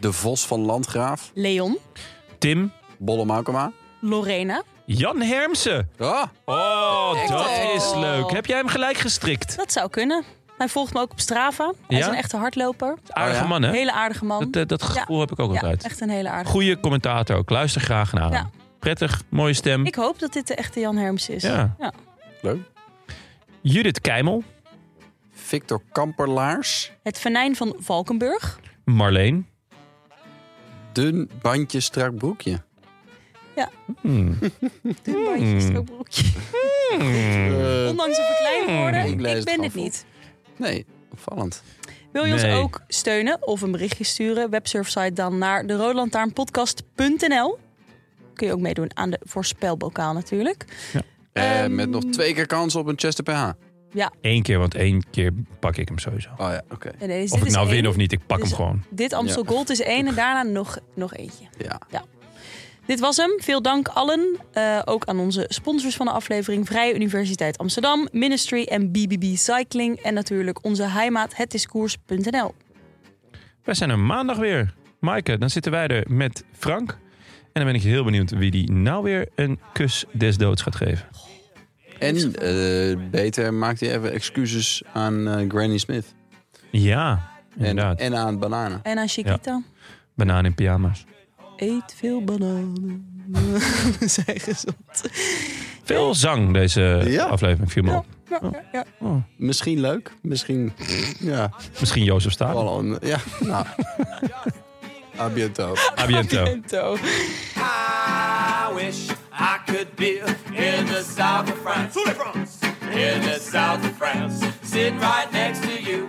De Vos van Landgraaf. Leon. Tim. Bolle Maukema. Lorena. Jan Hermsen. Ah, Oh, dat Oh. is leuk. Heb jij hem gelijk gestrikt? Dat zou kunnen. Hij volgt me ook op Strava. Hij Ja? is een echte hardloper. Aardige Oh, ja? man, hè? Hele aardige man. Dat, eh, dat gevoel heb ik ook Ja, altijd. echt een hele aardige. Goeie commentator ook. Luister graag naar hem. Ja. Prettig, mooie stem. Ik hoop dat dit de echte Jan Hermsen is. Ja. Ja. leuk. Judith Keimel. Victor Kamperlaars. Het venijn van Valkenburg. Marleen. Dun bandje, strak broekje. Hmm. Dun bandje, strookbroekje. Hmm. Ondanks een verkleind worden. Ik lees Ik het ben gewoon het vol. niet. Nee, opvallend. Wil je ons Nee. ook steunen of een berichtje sturen? Websurfsite dan naar de roodlantaarnpodcast punt n l. Kun je ook meedoen aan de voorspelbokaal natuurlijk. Eh, Ehm, met nog twee keer kans op een Chester P H. Ja, Eén keer, want één keer pak ik hem sowieso. Oh ja, oké. nee, nee, dus Of dit ik is nou één. win of niet, ik pak Dit hem is- gewoon. Dit Amstel Ja. Gold is één en daarna nog, nog eentje. Ja. Dit was hem. Veel dank allen. Uh, ook aan onze sponsors van de aflevering. Vrije Universiteit Amsterdam, Ministry en B B B Cycling. En natuurlijk onze heimaat hetiskoers punt n l. Wij zijn er maandag weer. Maaike, dan zitten wij er met Frank. En dan ben ik heel benieuwd wie die nou weer een kus des doods gaat geven. En eh, beter maakt hij even excuses aan eh, Granny Smith. Ja, En, inderdaad. en aan bananen. En aan Chiquita. Banaan in pyjama's. Eet veel bananen. Zijn gezond. Veel zang deze Ja. aflevering, viel me Ja, op. ja, ja, ja. Oh. Misschien leuk. Misschien, ja. Misschien Jozef Staal. Wel een, ja, nou. A biento. A biento. Bento. I wish I could be in the south of France. In the south of France. Sitting right next to you.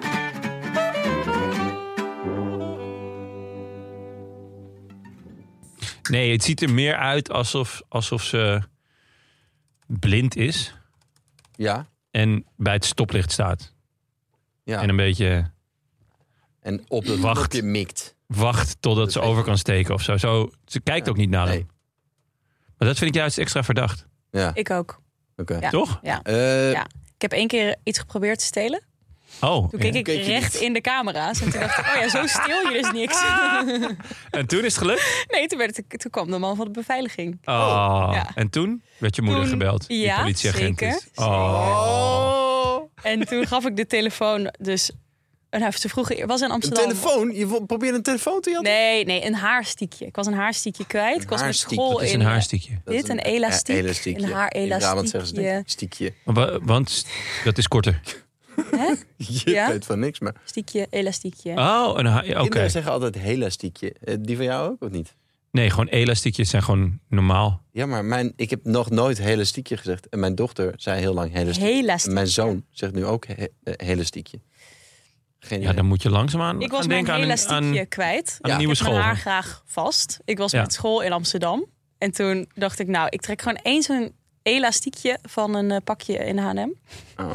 Nee, het ziet er meer uit alsof, alsof ze blind is. Ja, En bij het stoplicht staat. ja. En een beetje En op het Wacht. knopje mikt. wacht totdat ze over kan steken of zo. zo ze kijkt ook niet naar hem. Nee. Maar dat vind ik juist extra verdacht. Ja, Ik ook. oké. Ja. Toch? Ja. Eh, Ja. Ik heb één keer iets geprobeerd te stelen. Oh. Toen keek ja. ik Keek je recht niet? in de camera's. En toen dacht ik, oh ja, zo stil je dus niks. En toen is het gelukt? Nee, toen, werd het, toen kwam de man van de beveiliging. Oh. Ja. En toen werd je moeder Toen- gebeld. Die ja, politieagent zeker. is. Oh. En toen gaf ik de telefoon dus... En hij ze vroegen, was in een Amsterdam... telefoon? Je wil- probeert een telefoon te jatten? Nee, nee, een haarstiekje. Ik was een haarstiekje kwijt. Ik was met haarstiek, school Dat is in... een haarstiekje. Dat is Dit, een elastiek. eh, elastiekje. Een haarelastiekje. In Brabant zeggen ze denk ik, stiekje. Wa- Want dat is korter. Je Ja? weet van niks, maar... Stiekje, elastiekje. Oh, een ha- ja, oké. Kinderen zeggen altijd elastiekje. Eh, Die van jou ook, of niet? Nee, gewoon elastiekjes zijn gewoon normaal. Ja, maar mijn, ik heb nog nooit elastiekje gezegd. En mijn dochter zei heel lang elastiekje. Helastiekje. En mijn zoon zegt nu ook he, eh, elastiekje. Geen Ja, idee. dan moet je langzaamaan Ik was gaan mijn denken aan, een- elastiekje aan, kwijt. aan Ja. een nieuwe Ik heb mijn school. haar graag vast. Ik was Ja. met school in Amsterdam. En toen dacht ik, nou, ik trek gewoon eens een elastiekje van een eh, pakje in H en M. Oh.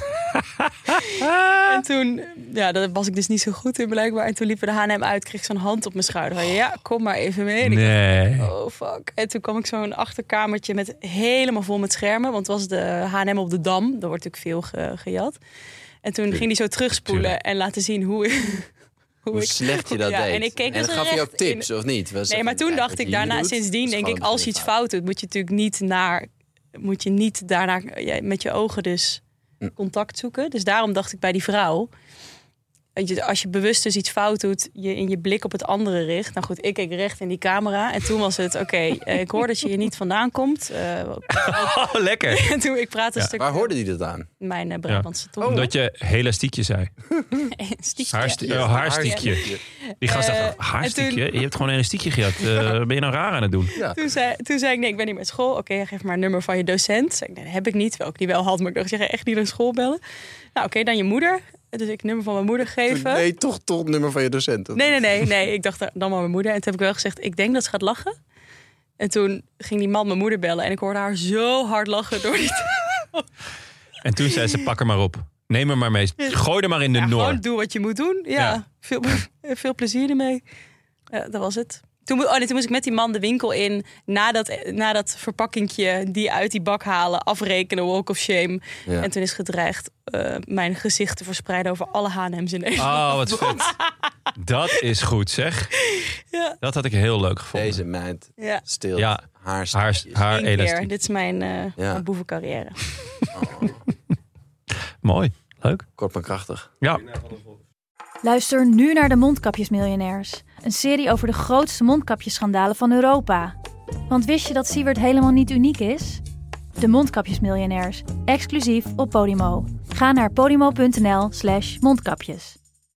En toen, ja, daar was ik dus niet zo goed in blijkbaar. En toen liepen de H en M uit, kreeg ik zo'n hand op mijn schouder. Van, ja, kom maar even mee. En ik Nee. dacht, oh fuck. En toen kwam ik zo'n achterkamertje met helemaal vol met schermen. Want het was de H en M op de Dam. Daar wordt natuurlijk veel ge- gejat. En toen ging hij zo terugspoelen Tuurlijk. en laten zien hoe, hoe, Hoe ik... slecht je dat ja, deed. En ik keek en dus dan gaf je ook recht in- tips, of niet? Was Nee, maar toen dacht ik daarna, sindsdien denk ik, als je iets fout doet, moet je natuurlijk niet naar, moet je niet daarna ja, met je ogen dus Hm. contact zoeken. Dus daarom dacht ik bij die vrouw, weet je, als je bewust dus iets fout doet, je in je blik op het andere richt. Nou goed, ik keek recht in die camera en toen was het, oké, eh, ik hoor dat je hier niet vandaan komt. Eh, Oh, lekker. en toen ik praat een Ja. stuk Waar hoorde die dat aan? mijn eh, Brabantse tong. Omdat je elastiekje zei. Stiekje. Haarsti- Ja. oh, haarstiekje. Die gast Eh, dacht, en haarstiekje? toen- Je hebt gewoon een elastiekje gehad. Uh, ben je nou raar aan het doen? Ja. Toen zei, toen zei ik, nee, ik ben niet met school. Oké, geef maar een nummer van je docent. Zei ik, nee, dat heb ik niet. Terwijl ik die wel had, maar ik dacht, je gaat echt niet naar school bellen. Nou, oké, dan je moeder. Dus ik het nummer van mijn moeder geven. Nee, toch, toch het nummer van je docent. of Nee, nee, niet? nee, nee. Ik dacht dan maar mijn moeder. En toen heb ik wel gezegd, ik denk dat ze gaat lachen. En toen ging die man mijn moeder bellen. En ik hoorde haar zo hard lachen door die... En toen zei ze, pak er maar op. Neem er maar mee. Gooi er maar in de Ja, Noor. gewoon doe wat je moet doen. Ja, Ja. Veel, veel plezier ermee. Ja, dat was het. Toen, mo- oh nee, toen moest ik met die man de winkel in. Na dat, na dat verpakkingje die uit die bak halen. Afrekenen, walk of shame. Ja. En toen is gedreigd uh, mijn gezicht te verspreiden over alle H en M's in Nederland. Oh, wat vet. Dat is goed, zeg. Ja. Dat had ik heel leuk gevonden. Deze meid Ja. stilt Ja. haar Haar, haar Eén keer. elastiek. Dit is mijn, uh, Ja. mijn boevencarrière. Mooi. Leuk. Kort maar krachtig. Ja. Luister nu naar de Mondkapjesmiljonairs. Een serie over de grootste mondkapjesschandalen van Europa. Want wist je dat Siewert helemaal niet uniek is? De Mondkapjesmiljonairs. Exclusief op Podimo. Ga naar podimo punt n l slash mondkapjes.